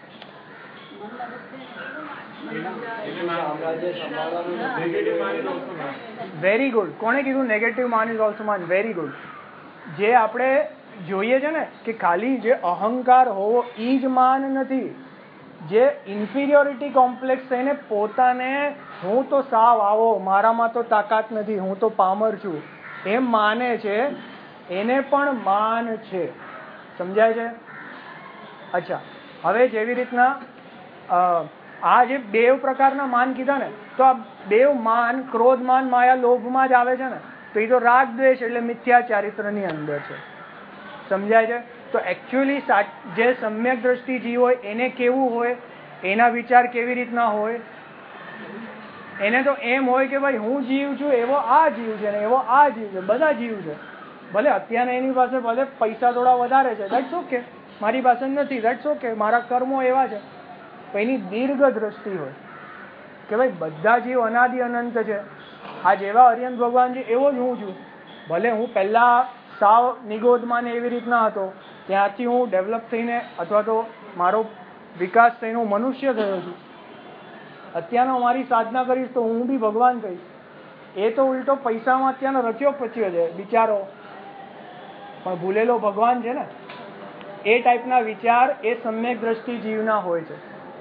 વેરી ગુડ. કોણે કીધું નેગેટિવ માન ઇઝ ઓલ્સો માન? Very good. જે આપણે જોઈએ છે ને કે ખાલી જે અહંકાર હોવો એ જ માન નથી. જે ઇન્ફિરિયોરિટી કોમ્પ્લેક્સ થઈને પોતાને હું તો સાવ આવો, મારામાં તો તાકાત નથી, હું તો પામર છું એમ માને છે, એને પણ માન છે. સમજાય છે? અચ્છા, હવે જેવી રીતના આ જે 2 પ્રકારના માન કીધા ને, તો આ 2 માન ક્રોધ માન માયા લોભમાં જ આવે છે ને, તો એ તો રાગ દ્વેષ એટલે મિથ્યા ચારિત્રની અંદર છે. સમજાય છે? તો એકચ્યુઅલી જે સમ્યક દ્રષ્ટિ જીવ હોય એને કેવું હોય, એના વિચાર કેવી રીતના હોય? એને તો એમ હોય કે ભાઈ હું જીવ છું, એવો આ જીવ છે ને એવો આ જીવ છે, બધા જીવ છે. ભલે અત્યારે એની પાસે ભલે પૈસા થોડા વધારે છે, દેટ્સ ઓકે, મારી પાસે નથી, દેટ્સ ઓકે, મારા કર્મો એવા છે. તો એની દીર્ઘ દ્રષ્ટિ હોય કે ભાઈ બધા જીવ અનાદિ અનંત છે. આ જેવા અરિયંત ભગવાન છે એવો જ હું છું. ભલે હું પહેલા સાવ નિગોદમાં એવી રીતના હતો, ત્યાંથી હું ડેવલપ થઈને અથવા તો મારો વિકાસ થઈને હું મનુષ્ય થયો છું. અત્યારનો મારી સાધના કરીશ તો હું બી ભગવાન કહીશ. એ તો ઉલટો પૈસામાં અત્યારનો રચ્યો પચ્યો છે બિચારો, પણ ભૂલેલો ભગવાન છે ને. એ ટાઈપના વિચાર એ સમ્યક દ્રષ્ટિ જીવના હોય છે.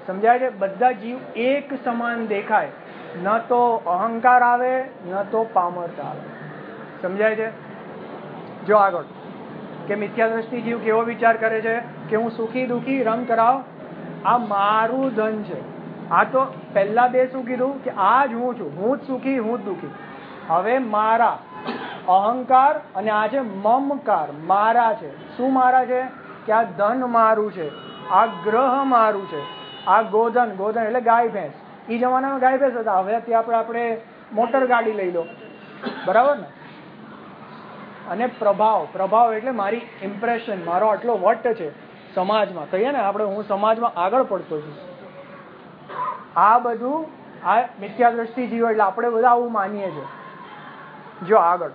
સમજાય છે? બધા જીવ એક સમાન દેખાય, ન તો અહંકાર આવે ન તો પામરતા આવે. સમજાય છે? જો આગળ કે મિથ્યા દ્રષ્ટિ જીવ કેવો વિચાર કરે છે કે હું સુખી દુખી રંગ કરાવ, આ મારું ધન છે. આ તો પહેલા બે શું કીધું કે આ જ હું છું, હું જ સુખી, હું જ દુખી. હવે મારા અહંકાર અને આ છે મમકાર, મારા છે. શું મારા છે? કે આ ધન મારું છે, આ ગ્રહ મારું છે, આ ગોધન, ગોધન એટલે ગાય ભેંસ. એ જમાનામાં ગાય ભેંસ હતા, હવે ત્યાં આપણે મોટર ગાડી લઈ લો, બરાબર ને? અને પ્રભાવ, પ્રભાવ એટલે મારી ઇમ્પ્રેશન, મારો આટલો વટ છે સમાજમાં, કહીએ ને આપણે હું સમાજમાં આગળ પડતો છું. આ બધું આ મિથ્યા દ્રષ્ટિ જીવો એટલે આપણે બધા આવું માનીએ છીએ. જો આગળ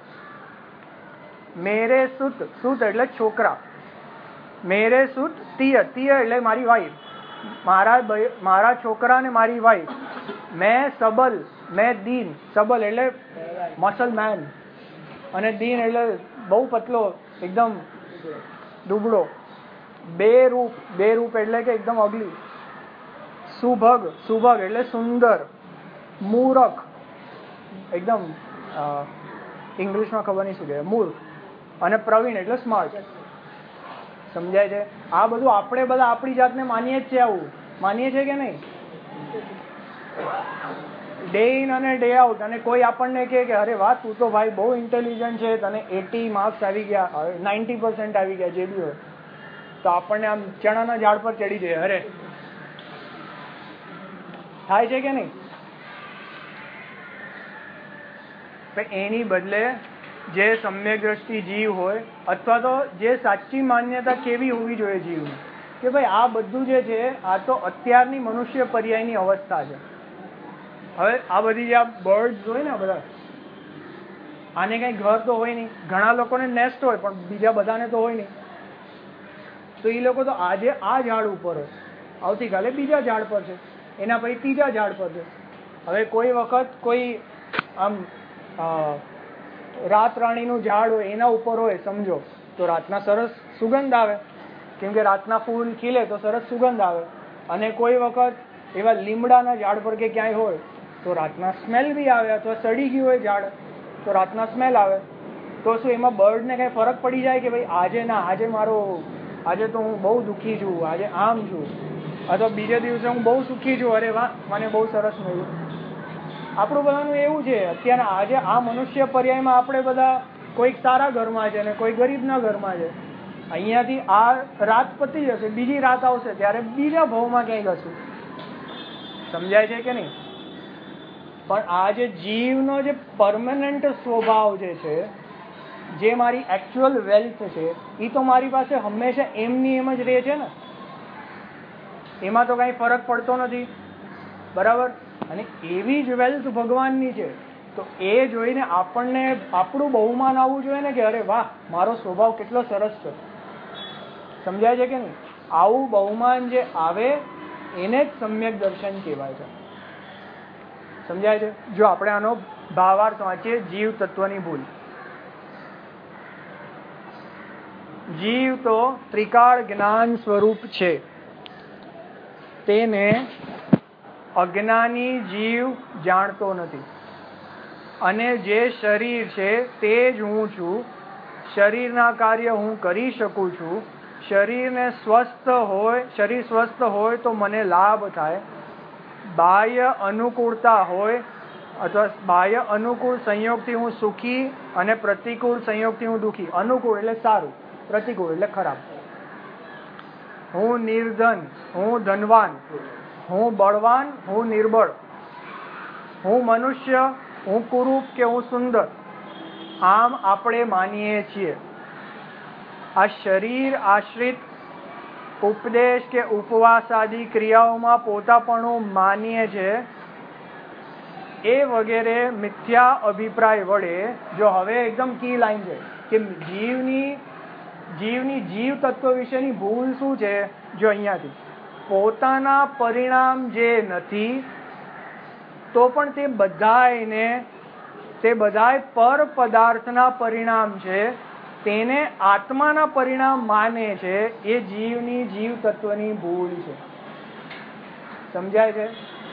મેરે સુત, સુત એટલે છોકરા, મેરે સુત તિય, તિય એટલે મારી વાઈફ, મારા છોકરા ને મારી વાઈફ. મેં સબલ, મેં દીન, સબલ એટલે મસલ મેન, અને દીન એટલે બહુ પતલો, એકદમ દુબળો. બે રૂપ, બે રૂપ એટલે કે એકદમ અગલી. સુભગ, સુભગ એટલે સુંદર. મૂરખ, એકદમ ઇંગ્લિશમાં ખબર નહીં શું કહેવાય, મૂર્ખ. અને પ્રવીણ એટલે સ્માર્ટ. સમજાય છે? આ બધું આપણે બધા આપણી જાતને માનીએ જ છે. આવું માનીએ છે કે નહીં? ડે ઇન અને ડે આઉટ. અને કોઈ આપણને કહે કે અરે વાહ તું તો ભાઈ બહુ ઇન્ટેલિજન્ટ છે, તને 80 માર્ક્સ આવી ગયા, 90% આવી ગયા, જે બી હોય, તો આપણને આમ ચણાના ઝાડ પર ચડી જાય. અરે થાય છે કે નહીં? એની બદલે જે સમ્યક દ્રષ્ટિ જીવ હોય, અથવા તો જે સાચી માન્યતા કેવી હોવી જોઈએ જીવની, કે ભાઈ આ બધું જે છે આ તો અત્યારની મનુષ્ય પર્યાયની અવસ્થા છે. હવે આ બધી જે આ બર્ડ્સ હોય ને, બધા આને કઈ ઘર તો હોય નહીં. ઘણા લોકોને નેસ્ટ હોય પણ બીજા બધાને તો હોય નહીં. તો એ લોકો તો આજે આ ઝાડ ઉપર હોય, આવતીકાલે બીજા ઝાડ પર છે, એના પછી ત્રીજા ઝાડ પર છે. હવે કોઈ વખત કોઈ આમ રાત રાણીનું ઝાડ હોય એના ઉપર હોય સમજો, તો રાતના સરસ સુગંધ આવે, કેમ કે રાતના ફૂલ ખીલે તો સરસ સુગંધ આવે. અને કોઈ વખત એવા લીમડાના ઝાડ પર કે ક્યાંય હોય તો રાતના સ્મેલ બી આવે, અથવા સડી ગયું હોય ઝાડ તો રાતના સ્મેલ આવે. તો શું એમાં બર્ડને કંઈ ફરક પડી જાય કે ભાઈ આજે ના, આજે તો હું બહુ દુઃખી છું, આજે આમ છું, અથવા બીજે દિવસે હું બહુ સુખી છું, અરે વાહ મને બહુ સરસ મળ્યું. આપણું બધાનું એવું છે અત્યારે. આજે આ મનુષ્ય પર્યાયમાં આપણે બધા કોઈક સારા ઘરમાં છે ને કોઈ ગરીબના ઘરમાં છે. અહીંયાથી આ રાત પતી જશે, બીજી રાત આવશે ત્યારે બીજા ભાવમાં ક્યાંય જશું. સમજાય છે કે નહીં? પણ આ જે જીવનો જે પરમેનન્ટ સ્વભાવ જે છે, જે મારી એકચ્યુઅલ વેલ્થ છે, એ તો મારી પાસે હંમેશા એમની એમ જ રહે છે ને. એમાં તો કાંઈ ફરક પડતો નથી, બરાબર? અને એવી જ વેલ્થ ભગવાનની છે, તો એ જોઈને આપણને આપણું બહુમાન આવવું જોઈએ ને, કે અરે વાહ મારો સ્વભાવ કેટલો સરસ છે. સમજાય છે કે નહીં? આવું બહુમાન જે આવે એને જ સમ્યક દર્શન કહેવાય છે. સમજાય છે? જો આપણે આનો ભાવાર્થ વાંચીએ, જીવ તત્વની ભૂલ. જીવ તો ત્રિકાળ જ્ઞાન સ્વરૂપ છે, તેને અજ્ઞાની જીવ જાણતો નથી. અને જે શરીર છે તે જ હું છું, શરીરના કાર્ય હું કરી શકું છું, શરીરને સ્વસ્થ હોય, શરીર સ્વસ્થ હોય તો મને લાભ થાય, બાહ્ય અનુકૂળતા હોય અથવા બાહ્ય અનુકૂળ સંયોગથી હું સુખી અને પ્રતિકૂળ સંયોગથી હું દુઃખી. અનુકૂળ એટલે સારું, પ્રતિકૂળ એટલે ખરાબ. હું નિર્ધન, હું ધનવાન, હું બળવાન, હું નિર્બળ, હું મનુષ્ય, હું કુરૂપ કે હું સુંદર, આમ આપણે માનીએ છીએ. આ શરીર આશ્રિત ઉપદેશ કે ઉપવાસ આદિ ક્રિયાઓમાં પોતાપણું માનીએ છે, એ વગેરે મિથ્યા અભિપ્રાય વડે. જો હવે એકદમ કી લાઈન છે કે જીવની જીવ તત્વ વિશેની ભૂલ શું છે. જો અહીંયાથી પોતાના પરિણામ જે નથી, તો પણ તે બધાય પર પદાર્થના પરિણામ છે, તેને આત્માના પરિણામ માને છે. એ જીવની જીવ તત્વની ભૂલ છે. સમજાય છે?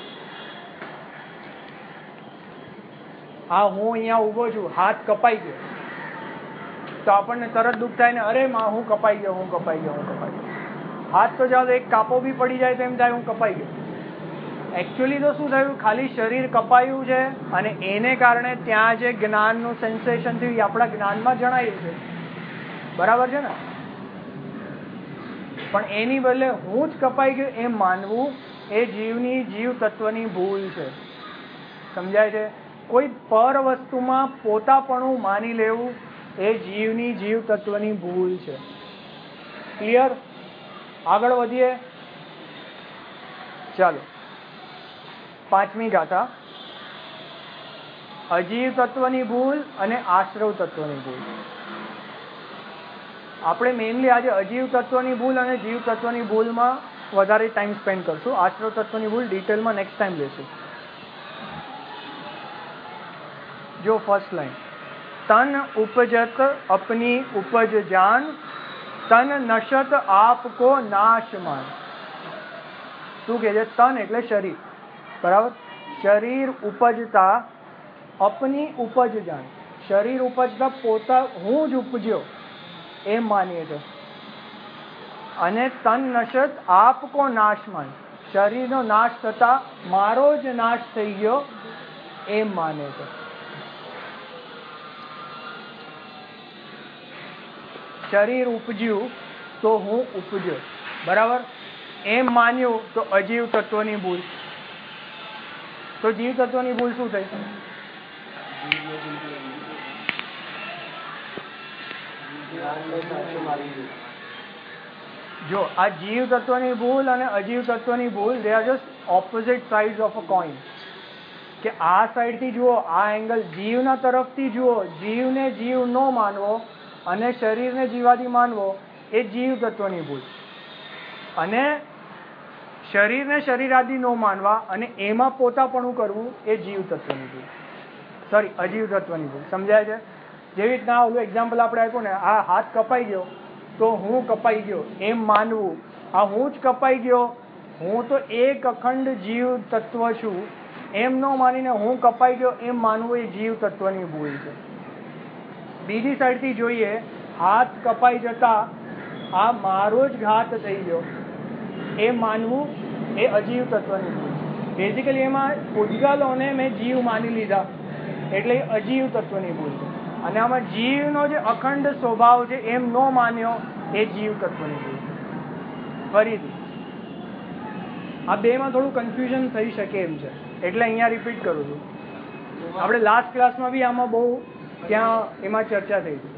હા, હું અહીંયા ઊભો છું, હાથ કપાઈ ગયો તો આપણને તરત દુઃખ થાય ને, અરે માં હું કપાઈ ગયો. હાથ તો જાઓ, એક કાપો બી પડી જાય તો એમ થાય હું કપાઈ ગયો. એકચ્યુઅલી તો શું થયું, ખાલી શરીર કપાયું છે અને એને કારણે ત્યાં જે જ્ઞાનનું સેન્સેશન થયું એ આપણા જ્ઞાનમાં જણાયું છે, બરાબર છે ને? પણ એની બદલે હું જ કપાઈ ગયો એમ માનવું એ જીવની જીવ તત્વની ભૂલ છે. સમજાય છે? કોઈ પર વસ્તુમાં પોતાપણું માની લેવું એ જીવની જીવ તત્વની ભૂલ છે. ક્લિયર? આગળ વધીએ. ચાલો, 5મી ગાથા. અજીવ તત્વની ભૂલ અને આશ્રવ તત્વની ભૂલ. આપણે મેઇનલી આજે અજીવ તત્વની ભૂલ અને જીવ તત્વની ભૂલમાં વધારે ટાઈમ સ્પેન્ડ કરશું. આશ્રવ તત્વની ભૂલ ડિટેલમાં નેક્સ્ટ ટાઈમ લેશું. जो फर्स्ट लाइन, तन उपजत अपनी उपज जान, तन नशत आपको नाश मान. શું કહે છે? તન એટલે શરીર, બરાબર? શરીર ઉપજતા અપની ઉપજ જાન, શરીર ઉપજતા પોતા હું જ ઉપજ્યો એમ માનીએ છે. અને તન નશત આપકો નાશ માન, શરીરનો નાશ થતા મારો જ નાશ થઈ ગયો એમ માને છે. શરીર ઉપજ્યું તો હું ઉપજ્યો, બરાબર? એમ માન્યું તો અજીવ તત્વની ભૂલ. તો જીવ તત્વની ભૂલ શું થઈ? જો આ જીવ તત્વની ભૂલ અને અજીવ તત્વની ભૂલ, they are just opposite sides of a coin. કે આ સાઈડથી જુઓ, આ એંગલ જીવના તરફથી જુઓ, જીવને જીવ ન માનવો અને શરીરને જીવાદી માનવો એ જીવ તત્વની ભૂલ. અને શરીરને શરીરાદી ન માનવા અને એમાં પોતાપણું કરવું એ જીવ તત્વની ભૂલ, સોરી અજીવ તત્વની ભૂલ. સમજાય છે? જેવી રીતના ઓલું એક્ઝામ્પલ આપણે આપ્યું ને, આ હાથ કપાઈ ગયો તો હું કપાઈ ગયો એમ માનવું, આ હું જ કપાઈ ગયો, હું તો એક અખંડ જીવ તત્વ છું એમ ન માનીને હું કપાઈ ગયો એમ માનવું એ જીવ તત્વની ભૂલ છે. બીજી સાઈડથી જોઈએ, હાથ કપાઈ જતા આ મારો જ ઘાત થઈ ગયો એ માનવું એ અજીવ તત્વની ભૂલ. બેઝિકલી એમાં ઉદ્ગલોને મેં જીવ માની લીધા એટલે અજીવ તત્વની ભૂલ છે. અને આમાં જીવનો જે અખંડ સ્વભાવ છે એમ ન માન્યો એ જીવ તત્વની ભૂલ છે. ફરીથી આ બેમાં થોડું કન્ફ્યુઝન થઈ શકે એમ છે એટલે અહીંયા રિપીટ કરું છું. આપણે લાસ્ટ ક્લાસમાં બી આમાં બહુ ત્યાં એમાં ચર્ચા થઈ હતી.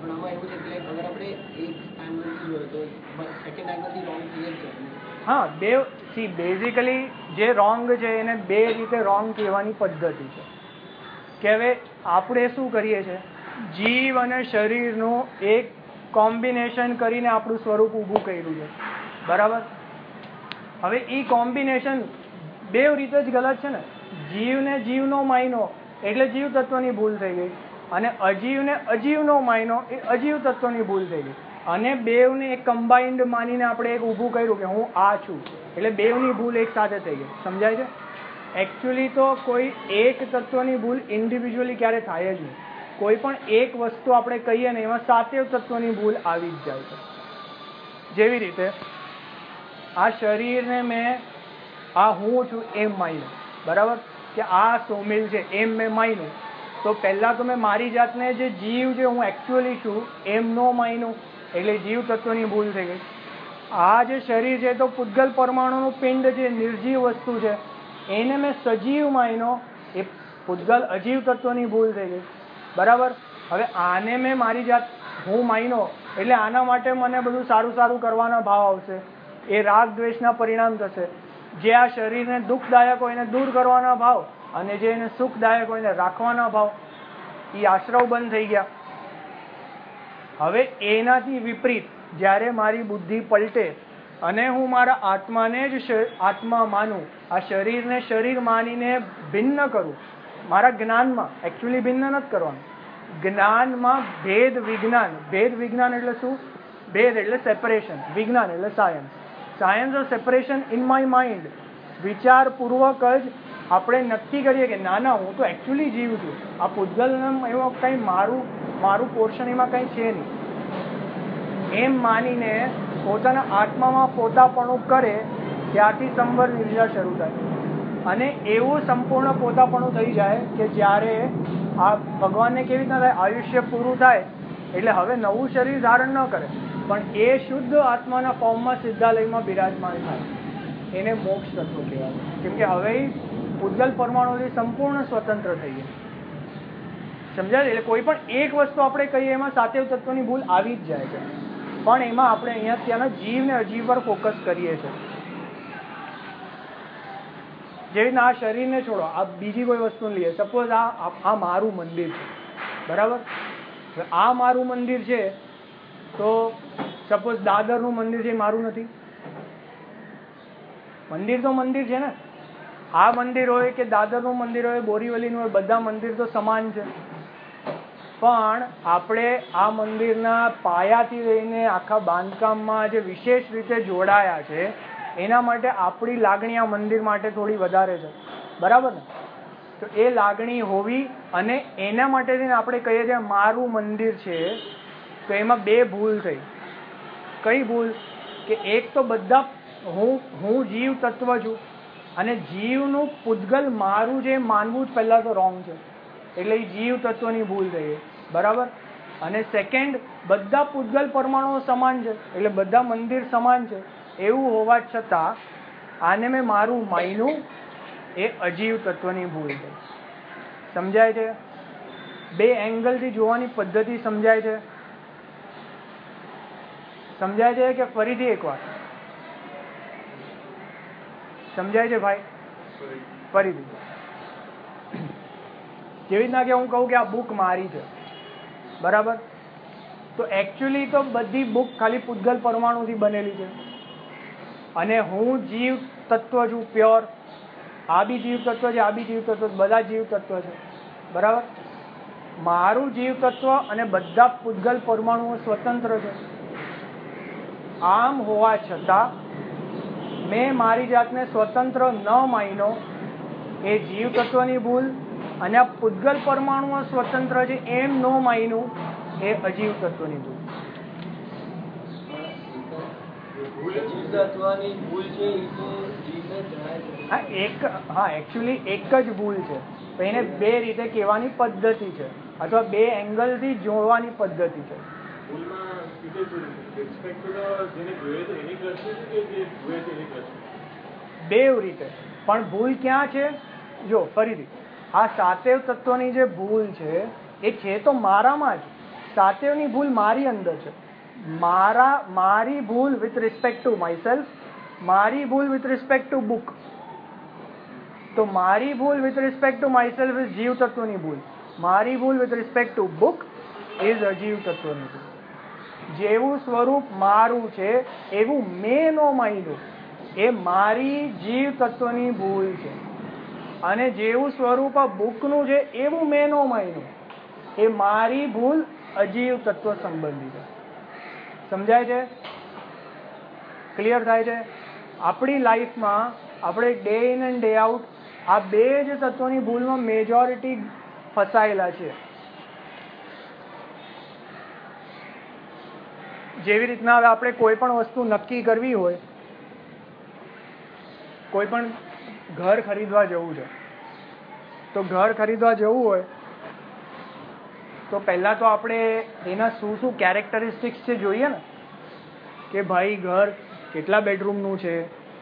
હા, બેઝિકલી જે રોંગ છે એને બે રીતે રોંગ કહેવાની પદ્ધતિ છે. કે હવે આપણે શું કરીએ છીએ, જીવ અને શરીરનું એક કોમ્બિનેશન કરીને આપણું સ્વરૂપ ઊભું કર્યું છે, બરાબર? હવે એ કોમ્બિનેશન બે રીતે જ ગલત છે ને. જીવને જીવનો માયનો એટલે જીવ તત્વની ભૂલ થઈ ગઈ, અને અજીવને અજીવનો માયનો એ અજીવ તત્વની ભૂલ થઈ ગઈ. અને બેવને એક કમ્બાઇન્ડ માનીને આપણે એક ઊભું કર્યું કે હું આ છું, એટલે બેવની ભૂલ એક સાથે થઈ ગઈ. સમજાય છે? એકચ્યુઅલી તો કોઈ એક તત્વની ભૂલ ઇન્ડિવિજ્યુઅલી ક્યારે થાય જ નહીં. કોઈ પણ એક વસ્તુ આપણે કહીએ ને એમાં 7 તત્વની ભૂલ આવી જ જાય છે. જેવી રીતે આ શરીરને મેં આ હું છું એમ માન્યું, બરાબર? કે આ સોમિલ છે એમ મેં માન્યું, તો પહેલાં તો મેં મારી જાતને જે જીવ જે હું એકચ્યુઅલી છું એમ ન માન્યું એટલે જીવ તત્વની ભૂલ થઈ ગઈ. આ જે શરીર છે તો પૂતગલ પરમાણુનું પિંડ જે નિર્જીવ વસ્તુ છે એને મેં સજીવ માન્યો, એ પૂતગલ અજીવ તત્વની ભૂલ થઈ ગઈ, બરાબર? હવે આને મેં મારી જાત હું માન્યો એટલે આના માટે મને બધું સારું સારું કરવાના ભાવ આવશે, એ રાગ દ્વેષના પરિણામ થશે. જે આ શરીરને દુઃખદાયક હોય એને દૂર કરવાના ભાવ અને જે એને સુખદાયક હોય એને રાખવાના ભાવ, એ આશ્રવ બંધ થઈ ગયા. હવે એનાથી વિપરીત જ્યારે મારી બુદ્ધિ પલટે અને હું મારા આત્માને જ આત્મા માનું, આ શરીરને શરીર માનીને ભિન્ન કરું મારા જ્ઞાનમાં, એકચ્યુઅલી ભિન્ન નથી કરવાનું, જ્ઞાનમાં ભેદ વિજ્ઞાન. ભેદ વિજ્ઞાન એટલે શું? ભેદ એટલે સેપરેશન, વિજ્ઞાન એટલે science. Science of separation in my mind. વિચારપૂર્વક જ આપણે નક્કી કરીએ કે ના હું તો એકચ્યુઅલી જીવ છું, આ પૂતગલમ એમાં કંઈ મારું પોર્શન એમાં કંઈ છે નહીં, એમ માનીને પોતાના આત્મામાં પોતાપણું કરે, ત્યારથી સંવર નિર્જા શરૂ થાય. અને એવું સંપૂર્ણ પોતાપણું થઈ જાય કે જ્યારે આ ભગવાનને કેવી રીતના થાય, આયુષ્ય પૂરું થાય એટલે હવે નવું શરીર ધારણ ન કરે, પણ એ શુદ્ધ આત્માના ફોર્મમાં સિદ્ધાલયમાં બિરાજમાન થાય. એને મોક્ષ તત્વ કહેવાય. કેમ કે હવે પૂતગલ પરમાણુથી સંપૂર્ણ સ્વતંત્ર થઈએ. સમજાય? એટલે કોઈ પણ એક વસ્તુ આપણે કહીએ એમાં સાતેવ તત્વની ભૂલ આવી જ જાય છે, પણ એમાં આપણે અહીંયા ત્યાંના જીવ ને અજીવ પર ફોકસ કરીએ છીએ. જેવી રીતના આ શરીરને છોડો, આ બીજી કોઈ વસ્તુ લઈએ, સપોઝ આ મારું મંદિર છે, બરાબર? આ મારું મંદિર છે, તો સપોઝ દાદરનું મંદિર છે, મારું નથી. મંદિર તો મંદિર છે ને. આ મંદિર હોય કે દાદરનું મંદિર હોય, બોરીવલીનું હોય, બધા મંદિર તો સમાન છે. પણ આપણે આ મંદિરના પાયાથી લઈને આખા બાંધકામમાં જે વિશેષ રીતે જોડાયા છે, એના માટે આપણી લાગણી આ મંદિર માટે થોડી વધારે છે, બરાબર ને? તો એ લાગણી હોવી, અને એના માટે આપણે કહીએ છીએ મારું મંદિર છે, તો એમાં બે ભૂલ થઈ. કઈ ભૂલ? કે એક તો બધા હું જીવ તત્વ છું, અને જીવનું પૂતગલ મારું જે માનવું જ પહેલાં તો રોંગ છે, એટલે એ જીવ તત્વની ભૂલ થઈ, બરાબર? અને સેકન્ડ, બધા પૂતગલ પરમાણુઓ સમાન છે, એટલે બધા મંદિર સમાન છે, એવું હોવા છતાં આને મેં મારું માન્યું, એ અજીવ તત્વની ભૂલ છે. સમજાય છે? બે એંગલથી જોવાની પદ્ધતિ સમજાય છે? સમજાય છે કે ફરીથી એકવાર સમજાય છે ભાઈ? ફરીથી. જેવી રીતના કે હું કહું કે આ બુક મારી છે, બરાબર? તો એકચ્યુઅલી તો બધી બુક ખાલી પૂતગલ પરમાણુથી બનેલી છે, અને હું જીવ તત્વ છું પ્યોર. આ બી જીવ તત્વ છે, આ બી જીવ તત્વ, બધા જીવ તત્વ છે, બરાબર? મારું જીવ તત્વ અને બધા પૂતગલ પરમાણુઓ સ્વતંત્ર છે. આમ હોવા છતાં મેં મારી જાતને સ્વતંત્ર ન માન્યો, એ જીવ તત્વની ભૂલ. અને આ પૂતગલ પરમાણુઓ સ્વતંત્ર છે એમ ન માન્યું, એ અજીવ તત્વની ભૂલ. હા, એકચ્યુઅલી એક જ ભૂલ છે, એને બે રીતે કહેવાની પદ્ધતિ છે, અથવા બે એંગલથી જોવાની પદ્ધતિ છે. બેવ રીતે. પણ ભૂલ ક્યાં છે? જો ફરીથી, આ સાતેવ તત્વની જે ભૂલ છે, એ છે તો મારામાં જ. સાતેવની ભૂલ મારી અંદર છે. મારી ભૂલ વિથ રિસ્પેક્ટ ટુ માયસેલ્ફ, મારી ભૂલ વિથ રિસ્પેક્ટ ટુ બુક. તો મારી ભૂલ with respect to myself is જીવ તત્વની ભૂલ. મારી ભૂલ with respect to book is અજીવ તત્વની ભૂલ. જેવું સ્વરૂપ મારું છે એવું મેં નો માન્યું, એ મારી જીવ તત્વની ભૂલ છે. અને જેવું સ્વરૂપ આ બુકનું છે એવું મેં નો માન્યું, એ મારી ભૂલ અજીવ તત્વ સંબંધી છે. સમજાય છે? ક્લિયર થાય છે? આપણી લાઈફમાં આપણે day in and day out આ બે જ તત્વોની ભૂલમાં મેજોરિટી ફસાયેલા છે. જેવી રીતના હવે આપણે કોઈ પણ વસ્તુ નક્કી કરવી હોય, કોઈ પણ ઘર ખરીદવા જવું છે, તો ઘર ખરીદવા જવું હોય તો પહેલાં તો આપણે એના શું કેરેક્ટરિસ્ટિક્સ છે જોઈએ ને, કે ભાઈ ઘર કેટલા બેડરૂમનું છે,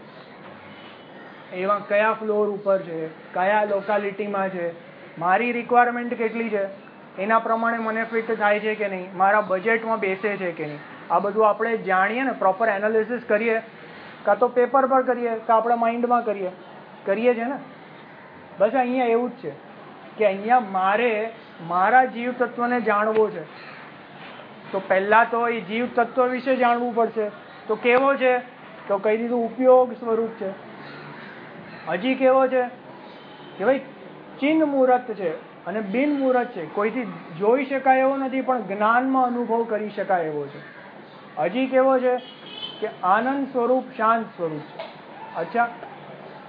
એમાં કયા ફ્લોર ઉપર છે, કયા લોકાલિટીમાં છે, મારી રિક્વાયરમેન્ટ કેટલી છે, એના પ્રમાણે મને ફિટ થાય છે કે નહીં, મારા બજેટમાં બેસે છે કે નહીં. આ બધું આપણે જાણીએ ને, પ્રોપર એનાલિસિસ કરીએ, કાં તો પેપર પર કરીએ, કાં આપણા માઇન્ડમાં કરીએ છીએ ને. બસ અહીંયા એવું જ છે કે અહીંયા મારે મારા જીવ તત્વને જાણવો છે, તો પહેલાં તો એ જીવ તત્વ વિશે જાણવું પડશે. તો કેવો છે? તો કહી દીધું ઉપયોગ સ્વરૂપ છે. હજી કેવો છે? કે ભાઈ ચિન્હ મુહૂર્ત છે અને બિન મુહૂર્ત છે, કોઈથી જોઈ શકાય એવો નથી પણ જ્ઞાનમાં અનુભવ કરી શકાય એવો છે. હજી કેવો છે? કે આનંદ સ્વરૂપ, શાંત સ્વરૂપ છે. અચ્છા,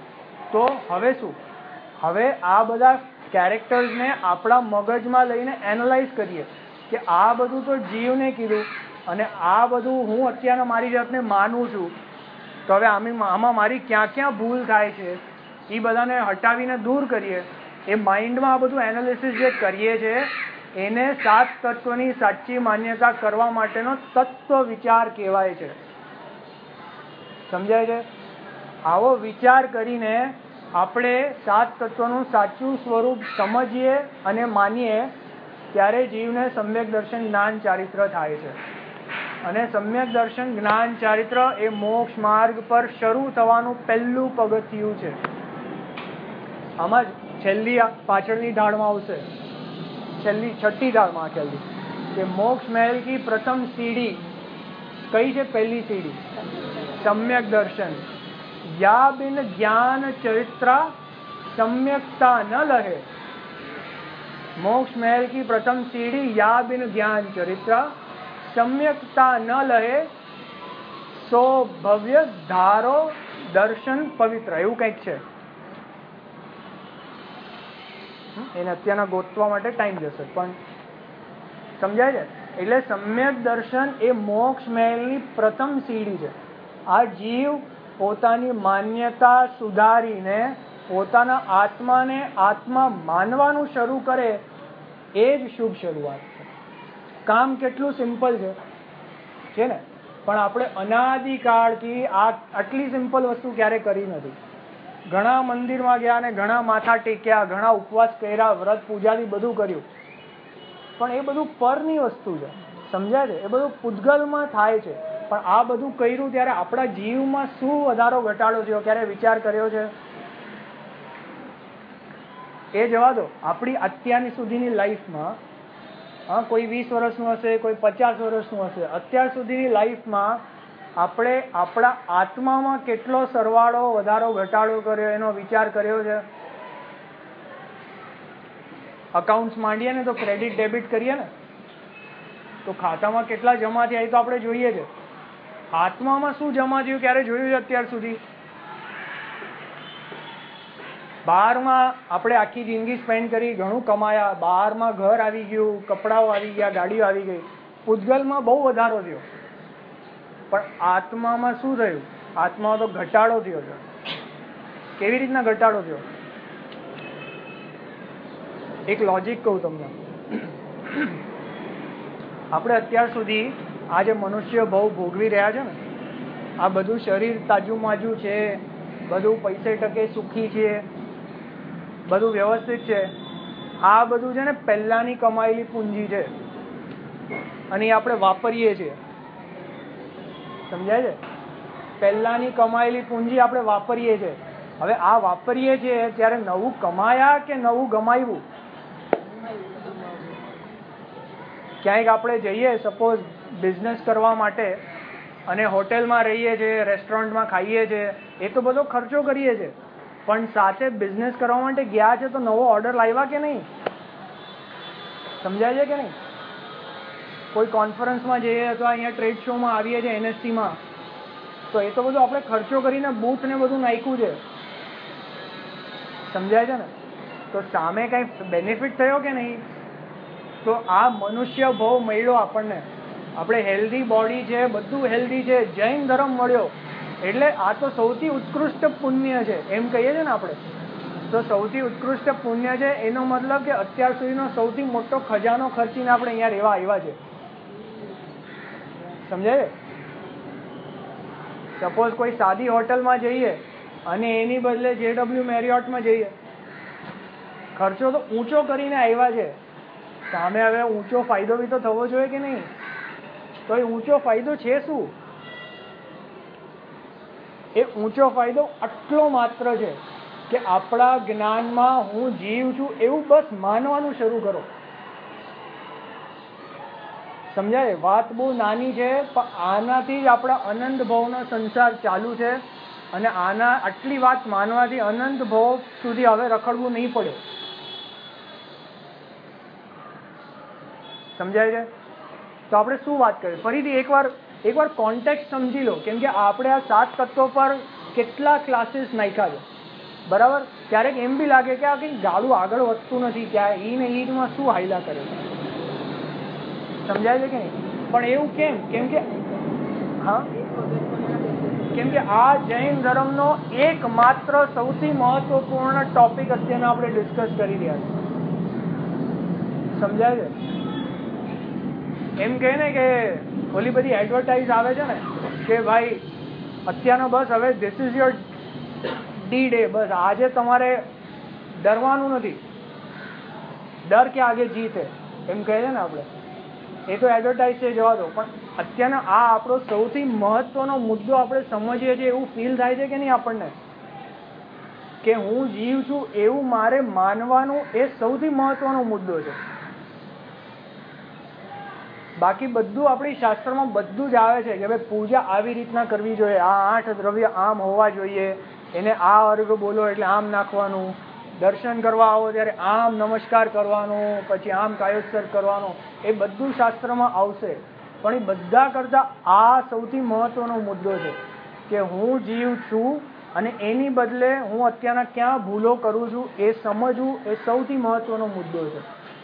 તો હવે શું? હવે આ બધા કેરેક્ટર્સને આપણા મગજમાં લઈને એનાલાઇઝ કરીએ કે આ બધું તો જીવને કીધું અને આ બધું હું અત્યારે મારી જાતને માનું છું, તો હવે આમાં મારી ક્યાં ક્યાં ભૂલ થાય છે એ બધાને હટાવીને દૂર કરીએ. એ માઇન્ડમાં આ બધું એનાલિસિસ જે કરીએ છીએ એને 7 તત્વની સાચી માન્યતા કરવા માટેનો તત્વ વિચાર કહેવાય છે. સમજાય છે? આવો વિચાર કરીને આપણે 7 તત્વનું સાચું સ્વરૂપ સમજીએ અને માનીએ ત્યારે જીવને સમ્યક દર્શન જ્ઞાન ચારિત્ર થાય છે. અને સમ્યક દર્શન જ્ઞાન ચારિત્ર એ મોક્ષ માર્ગ પર શરૂ થવાનું પહેલું પગથિયું છે. આમાં છેલ્લી પાછળની ધાળમાં આવશે, છઠ્ઠી ધાળમાં છેલ્લી કે મોક્ષ મહેલ કી પ્રથમ સીડી કઈ છે? પહેલી સીડી સમ્યક દર્શન. યા બિન જ્ઞાન ચરિત્રા સમ્યકતા ન લહે. મોક્ષ મહેલ કી પ્રથમ સીડી યા બિન જ્ઞાન ચરિત્રા સમ્યકતા ન લહે સો ભવ્ય ધારો દર્શન પવિત્ર, એવું કંઈક છે. એને અત્યારના ગોતવા માટે ટાઈમ જશે, પણ સમજાય છે? એટલે સમ્યક દર્શન એ મોક્ષ મહેલની પ્રથમ સીડી છે. આ જીવ પોતાની માન્યતા સુધારીને પોતાના આત્માને આત્મા માનવાનું શરૂ કરે એ જ શુભ શરૂઆત છે. કામ કેટલું સિમ્પલ છે ને? પણ આપણે અનાદિકાળથી આટલી સિમ્પલ વસ્તુ ક્યારે કરી નથી. ઘણા મંદિરમાં ગયા ને ઘણા માથા ટેક્યા, ઘણા ઉપવાસ કર્યા, વ્રત પૂજાથી બધું કર્યું, પણ એ બધું પરની વસ્તુ છે. સમજાય છે? એ બધું પૂતગલમાં થાય છે. પણ આ બધું કર્યું ત્યારે આપણા જીવમાં શું વધારો ઘટાડો થયો, ક્યારે વિચાર કર્યો છે? એ જવા દો. આપણી અત્યારની સુધીની લાઈફમાં કોઈ 20 વર્ષનું હશે, કોઈ 50 વર્ષનું હશે, અત્યાર સુધીની લાઈફમાં આપણે આપણા આત્મામાં કેટલો સરવાળો વધારો ઘટાડો કર્યો એનો વિચાર કર્યો છે? અકાઉન્ટ્સ માંડીએ ને તો ક્રેડિટ ડેબિટ કરીએ ને તો ખાતામાં કેટલા જમા થયા એ તો આપણે જોઈએ છે. આત્મામાં શું જમા થયું ક્યારે જોયું છે અત્યાર સુધી? બહારમાં આપણે આખી જિંદગી સ્પેન્ડ કરી, ઘણું કમાયા, બહારમાં ઘર આવી ગયું, કપડાઓ આવી ગયા, ગાડીઓ આવી ગઈ, પૂતગલમાં બહુ વધારો થયો. પણ આત્મામાં શું થયું? આત્મામાં તો ઘટાડો થયો છે. કેવી રીતના ઘટાડો થયો? એક લોજિક કહું તમને. આપણે અત્યાર સુધી આ જે મનુષ્ય બહુ ભોગવી રહ્યા છે ને, આ બધું શરીર તાજુમાજુ છે, બધું પૈસે ટકે સુખી છે, બધું વ્યવસ્થિત છે, આ બધું છે ને પહેલાની કમાયેલી પૂંજી છે અને એ આપણે વાપરીએ છીએ. સમજાય છે? પહેલાની કમાયેલી પૂંજી આપણે વાપરીએ છીએ. હવે આ વાપરીએ છીએ ત્યારે નવું કમાયા કે નવું ગમાવ્યું? ક્યાંક આપણે જઈએ, સપોઝ બિઝનેસ કરવા માટે, અને હોટેલમાં રહીએ છીએ, રેસ્ટોરન્ટમાં ખાઈએ છીએ, એ તો બધો ખર્ચો કરીએ છીએ, પણ સાથે બિઝનેસ કરવા માટે ગયા છે તો નવો ઓર્ડર લાવ્યા કે નહીં? સમજાય છે કે નહીં? કોઈ કોન્ફરન્સમાં જઈએ અથવા અહીંયા ટ્રેડ શોમાં આવીએ છીએ NSCમાં, તો એ તો બધું આપણે ખર્ચો કરીને બૂથ ને બધું નાખ્યું છે. સમજાય છે ને? તો સામે કંઈ બેનિફિટ થયો કે નહીં? તો આ મનુષ્ય બહુ મળ્યો આપણને, આપણે હેલ્ધી બોડી છે, બધું હેલ્ધી છે, જૈન ધર્મ મળ્યો, એટલે આ તો સૌથી ઉત્કૃષ્ટ પુણ્ય છે એમ કહીએ છીએ ને આપણે. તો સૌથી ઉત્કૃષ્ટ પુણ્ય છે એનો મતલબ કે અત્યાર સુધીનો સૌથી મોટો ખજાનો ખર્ચીને આપણે અહીંયા રહેવા આવ્યા છે. સમજાય? સપોઝ કોઈ સાદી હોટલમાં જઈએ અને એની બદલે JW મેરિયોટમાં જઈએ, ખર્ચો તો ઊંચો કરીને આવ્યા છે. સામે હવે ઊંચો ફાયદો બી તો થવો જોઈએ કે નહીં? તો એ ઊંચો ફાયદો છે શું? એ ઊંચો ફાયદો આટલો માત્ર છે કે આપણા જ્ઞાનમાં હું જીવ છું એવું બસ માનવાનું શરૂ કરો. સમજાય? વાત બહુ નાની છે, પણ આનાથી જ આપણા અનંત ભવનો સંસાર ચાલુ છે. અને આટલી વાત માનવાથી અનંત ભવ સુધી હવે રખડવું નહીં પડે. સમજાય છે? તો આપણે શું વાત કરીએ? ફરીથી એકવાર કોન્ટેક્ટ સમજી લો, કેમ કે આપણે આ 7 તત્વો પર કેટલા ક્લાસીસ નાખ્યા છે. બરાબર. ક્યારેક એમ બી લાગે કે આ કંઈક ગાડું આગળ વધતું નથી, ત્યાં ઈ ને ઈમાં શું હાયલા કરે છે. સમજાય છે કે નહીં? પણ એવું કેમ કે હા, કેમ કે આ જૈન ધર્મનો એકમાત્ર સૌથી મહત્વપૂર્ણ ટોપિક અત્યારે આપણે ડિસ્કસ કરી રહ્યા છીએ. સમજાય છે? એમ કહે ને કે ઓલી બધી એડવર્ટાઇઝ આવે છે ને કે ભાઈ અત્યારનો બસ હવે this is your D day, બસ આજે તમારે ડરવાનું નથી, ડર કે આગે જીત હે, એમ કહે છે ને આપણે. એ તો એડવર્ટાઇઝ છે, જવા દો. પણ અત્યારનો આ આપણો સૌથી મહત્વનો મુદ્દો આપણે સમજીએ છીએ એવું ફીલ થાય છે કે નહીં આપણને, કે હું જીવ છું એવું મારે માનવાનું એ સૌથી મહત્વનો મુદ્દો છે. બાકી બધું આપણી શાસ્ત્રમાં બધું જ આવે છે કે ભાઈ પૂજા આવી રીતના કરવી જોઈએ, આ 8 દ્રવ્ય આમ હોવા જોઈએ, એને આ અર્ઘ બોલો એટલે આમ નાખવાનું, દર્શન કરવા આવો ત્યારે આમ નમસ્કાર કરવાનું, પછી આમ કાયોત્સર્ગ કરવાનો, એ બધું શાસ્ત્રમાં આવશે. પણ એ બધા કરતાં આ સૌથી મહત્વનો મુદ્દો છે કે હું જીવ છું અને એની બદલે હું અત્યારના ક્યાં ભૂલો કરું છું એ સમજવું એ સૌથી મહત્વનો મુદ્દો છે.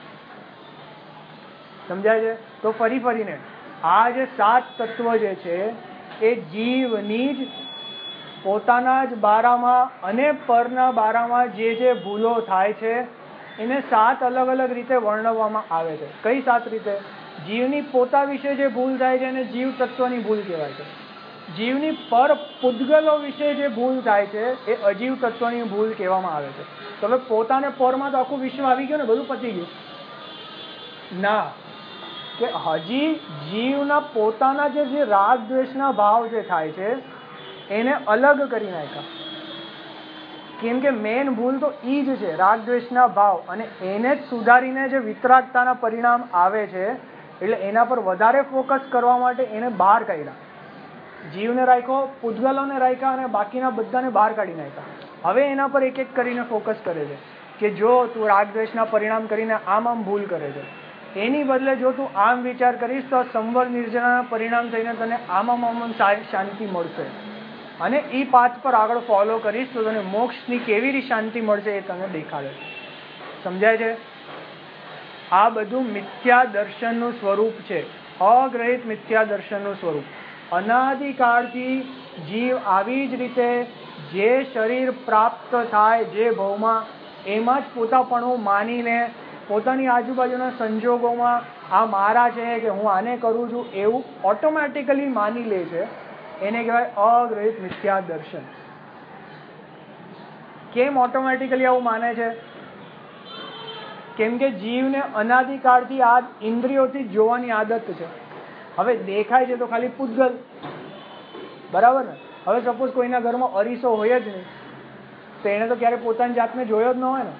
સમજાય છે? તો ફરીને આ જે 7 તત્વ જે છે એ જીવની જ પોતાના જ બારામાં અને પરના બારામાં જે ભૂલો થાય છે એને 7 અલગ અલગ રીતે વર્ણવવામાં આવે છે. કઈ 7 રીતે? જીવની પોતા વિશે જે ભૂલ થાય છે એને જીવ તત્વની ભૂલ કહેવાય છે. જીવની પર પૂદગલો વિશે જે ભૂલ થાય છે એ અજીવ તત્વની ભૂલ કહેવામાં આવે છે. તો હવે પોતાને પરમાં તો આખું વિશ્વ આવી ગયું ને, બધું પતી ગયું ના, કે હજી જીવના પોતાના જે રાગ દ્વેષના ભાવ જે થાય છે એને અલગ કરી નાખ્યા. કેમ કે મેન ભૂલ તો ઈ જ છે, રાગ દ્વેષના ભાવ, અને એને જ સુધારીને જે વિતરાગતાના પરિણામ આવે છે એટલે એના પર વધારે ફોકસ કરવા માટે એને બહાર કાઢ્યા. જીવને રાખ્યો, પૂદગલોને રાખ્યા અને બાકીના બધાને બહાર કાઢી નાખ્યા. હવે એના પર એક એક કરીને ફોકસ કરે છે કે જો તું રાગ દ્વેષના પરિણામ કરીને આમ ભૂલ કરે છે, એની બદલે જો તું આમ વિચાર કરીશ તો સંવર નિર્જનાના પરિણામ થઈને તને આમ શાંતિ મળશે, અને એ પાથ પર આગળ ફોલો કરીશ તો તને મોક્ષની કેવી રીતે શાંતિ મળશે એ તને દેખાડે. સમજાય છે? આ બધું મિથ્યા દર્શનનું સ્વરૂપ છે, અગ્રહિત મિથ્યા દર્શનનું સ્વરૂપ. અનાદિકાળથી જીવ આવી જ રીતે જે શરીર પ્રાપ્ત થાય જે ભવમાં એમાં જ પોતાપણું માનીને પોતાની આજુબાજુના સંજોગોમાં આ મારા છે કે હું આને કરું છું એવું ઓટોમેટિકલી માની લે છે. એને કહેવાય અગ્રહિત મિથ્યા દર્શન. કેમ ઓટોમેટિકલી આવું માને છે? કેમ કે જીવને અનાદિકાળથી આ ઇન્દ્રિયોથી જોવાની આદત છે. હવે દેખાય છે તો ખાલી પૂદગલ, બરાબર ને? હવે સપોઝ કોઈના ઘરમાં અરીસો હોય જ નહીં તો એને તો ક્યારે પોતાની જાતને જોયો જ ન હોય ને.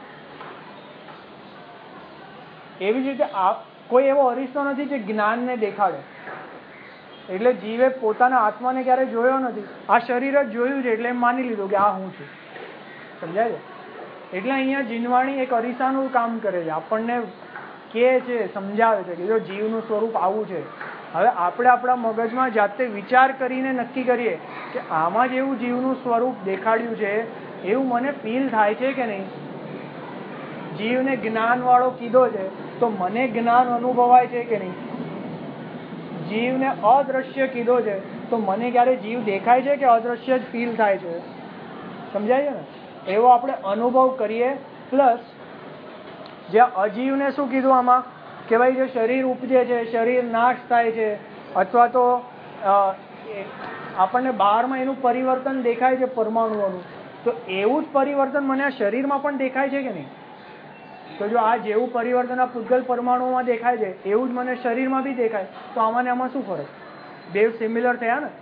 એવી જ રીતે કોઈ એવો અરીસો નથી જે જ્ઞાનને દેખાડે. એટલે જીવે પોતાના આત્માને ક્યારે જોયો નથી, આ શરીર જ જોયું છે એટલે એમ માની લીધું કે આ હું છું. સમજાય છે? એટલે અહીંયા જીનવાણી એક અરીસાનું કામ કરે છે, આપણને કહે છે, સમજાવે છે કે જો જીવનું સ્વરૂપ આવું છે. હવે આપણે આપણા મગજમાં જાતે વિચાર કરીને નક્કી કરીએ કે આમાં જ એવું જીવનું સ્વરૂપ દેખાડ્યું છે એવું મને ફીલ થાય છે કે નહીં. જીવને જ્ઞાનવાળો કીધો છે તો મને જ્ઞાન અનુભવાય છે કે નહીં. જીવને અદ્રશ્ય કીધો છે તો મને ક્યારે જીવ દેખાય છે કે અદ્રશ્ય જ ફીલ થાય છે? સમજાય છે ને? એવો આપણે અનુભવ કરીએ. પ્લસ જે અજીવને શું કીધું આમાં કે ભાઈ જે શરીર ઉપજે છે, શરીર નાશ થાય છે, અથવા તો આપણને બહારમાં એનું પરિવર્તન દેખાય છે પરમાણુઓનું, તો એવું જ પરિવર્તન મને આ શરીરમાં પણ દેખાય છે કે નહીં? તો જો આ જેવું પરિવર્તન આ પૂદગલ પરમાણુમાં દેખાય છે એવું જ મને શરીરમાં બી દેખાય, તો આમાં ને આમાં શું ફરક? બે સિમિલર થયા ને.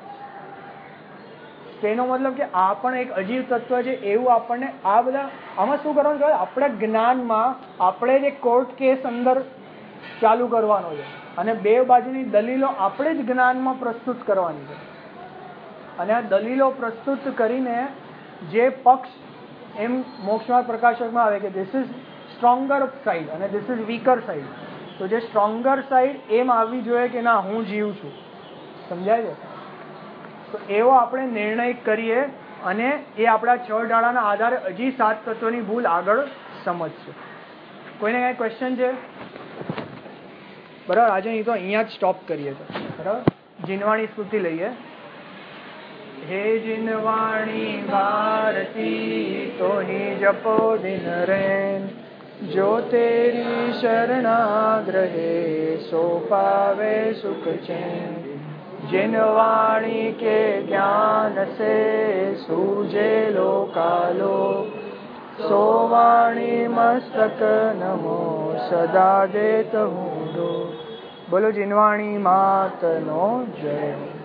તેનો મતલબ કે આ પણ એક અજીવ તત્વ છે એવું આપણને આ બધા આમાં શું કરવાનું છે? આપણા જ્ઞાનમાં આપણે જે કોર્ટ કેસ અંદર ચાલુ કરવાનો છે અને બે બાજુની દલીલો આપણે જ જ્ઞાનમાં પ્રસ્તુત કરવાની છે. અને આ દલીલો પ્રસ્તુત કરીને જે પક્ષ એમ મોક્ષમાર્ગ પ્રકાશકમાં આવે કે ધીસ ઇઝ સ્ટ્રોંગર સાઈડ અને ધીસ ઇઝ વીકર સાઈડ. તો જે સ્ટ્રોંગર સાઈડ એમ આવવી જોઈએ કે ના હું જીવ છું. સમજાય છે? તો એવો આપણે નિર્ણય કરીએ અને એ આપણા 6 ડાળાના આધારે હજી 7 તત્વોની ભૂલ આગળ સમજશું. કોઈને કાંઈ ક્વેશ્ચન છે? બરાબર, આજે અહીં તો અહીંયા જ સ્ટોપ કરીએ તો. બરાબર, જીનવાણી સ્તુતિ લઈએ. હે જીનવાણી ભારતી તોહી જપો દિન રેન, જો તેરી શરણાગ્રહે સો પાવે સુખ ચैन. जिनवाणी के ज्ञान से सूझे लोकालो, सो वाणी मस्तक नमो सदा देत हूँ. बोलो जिनवाणी मात नो जय.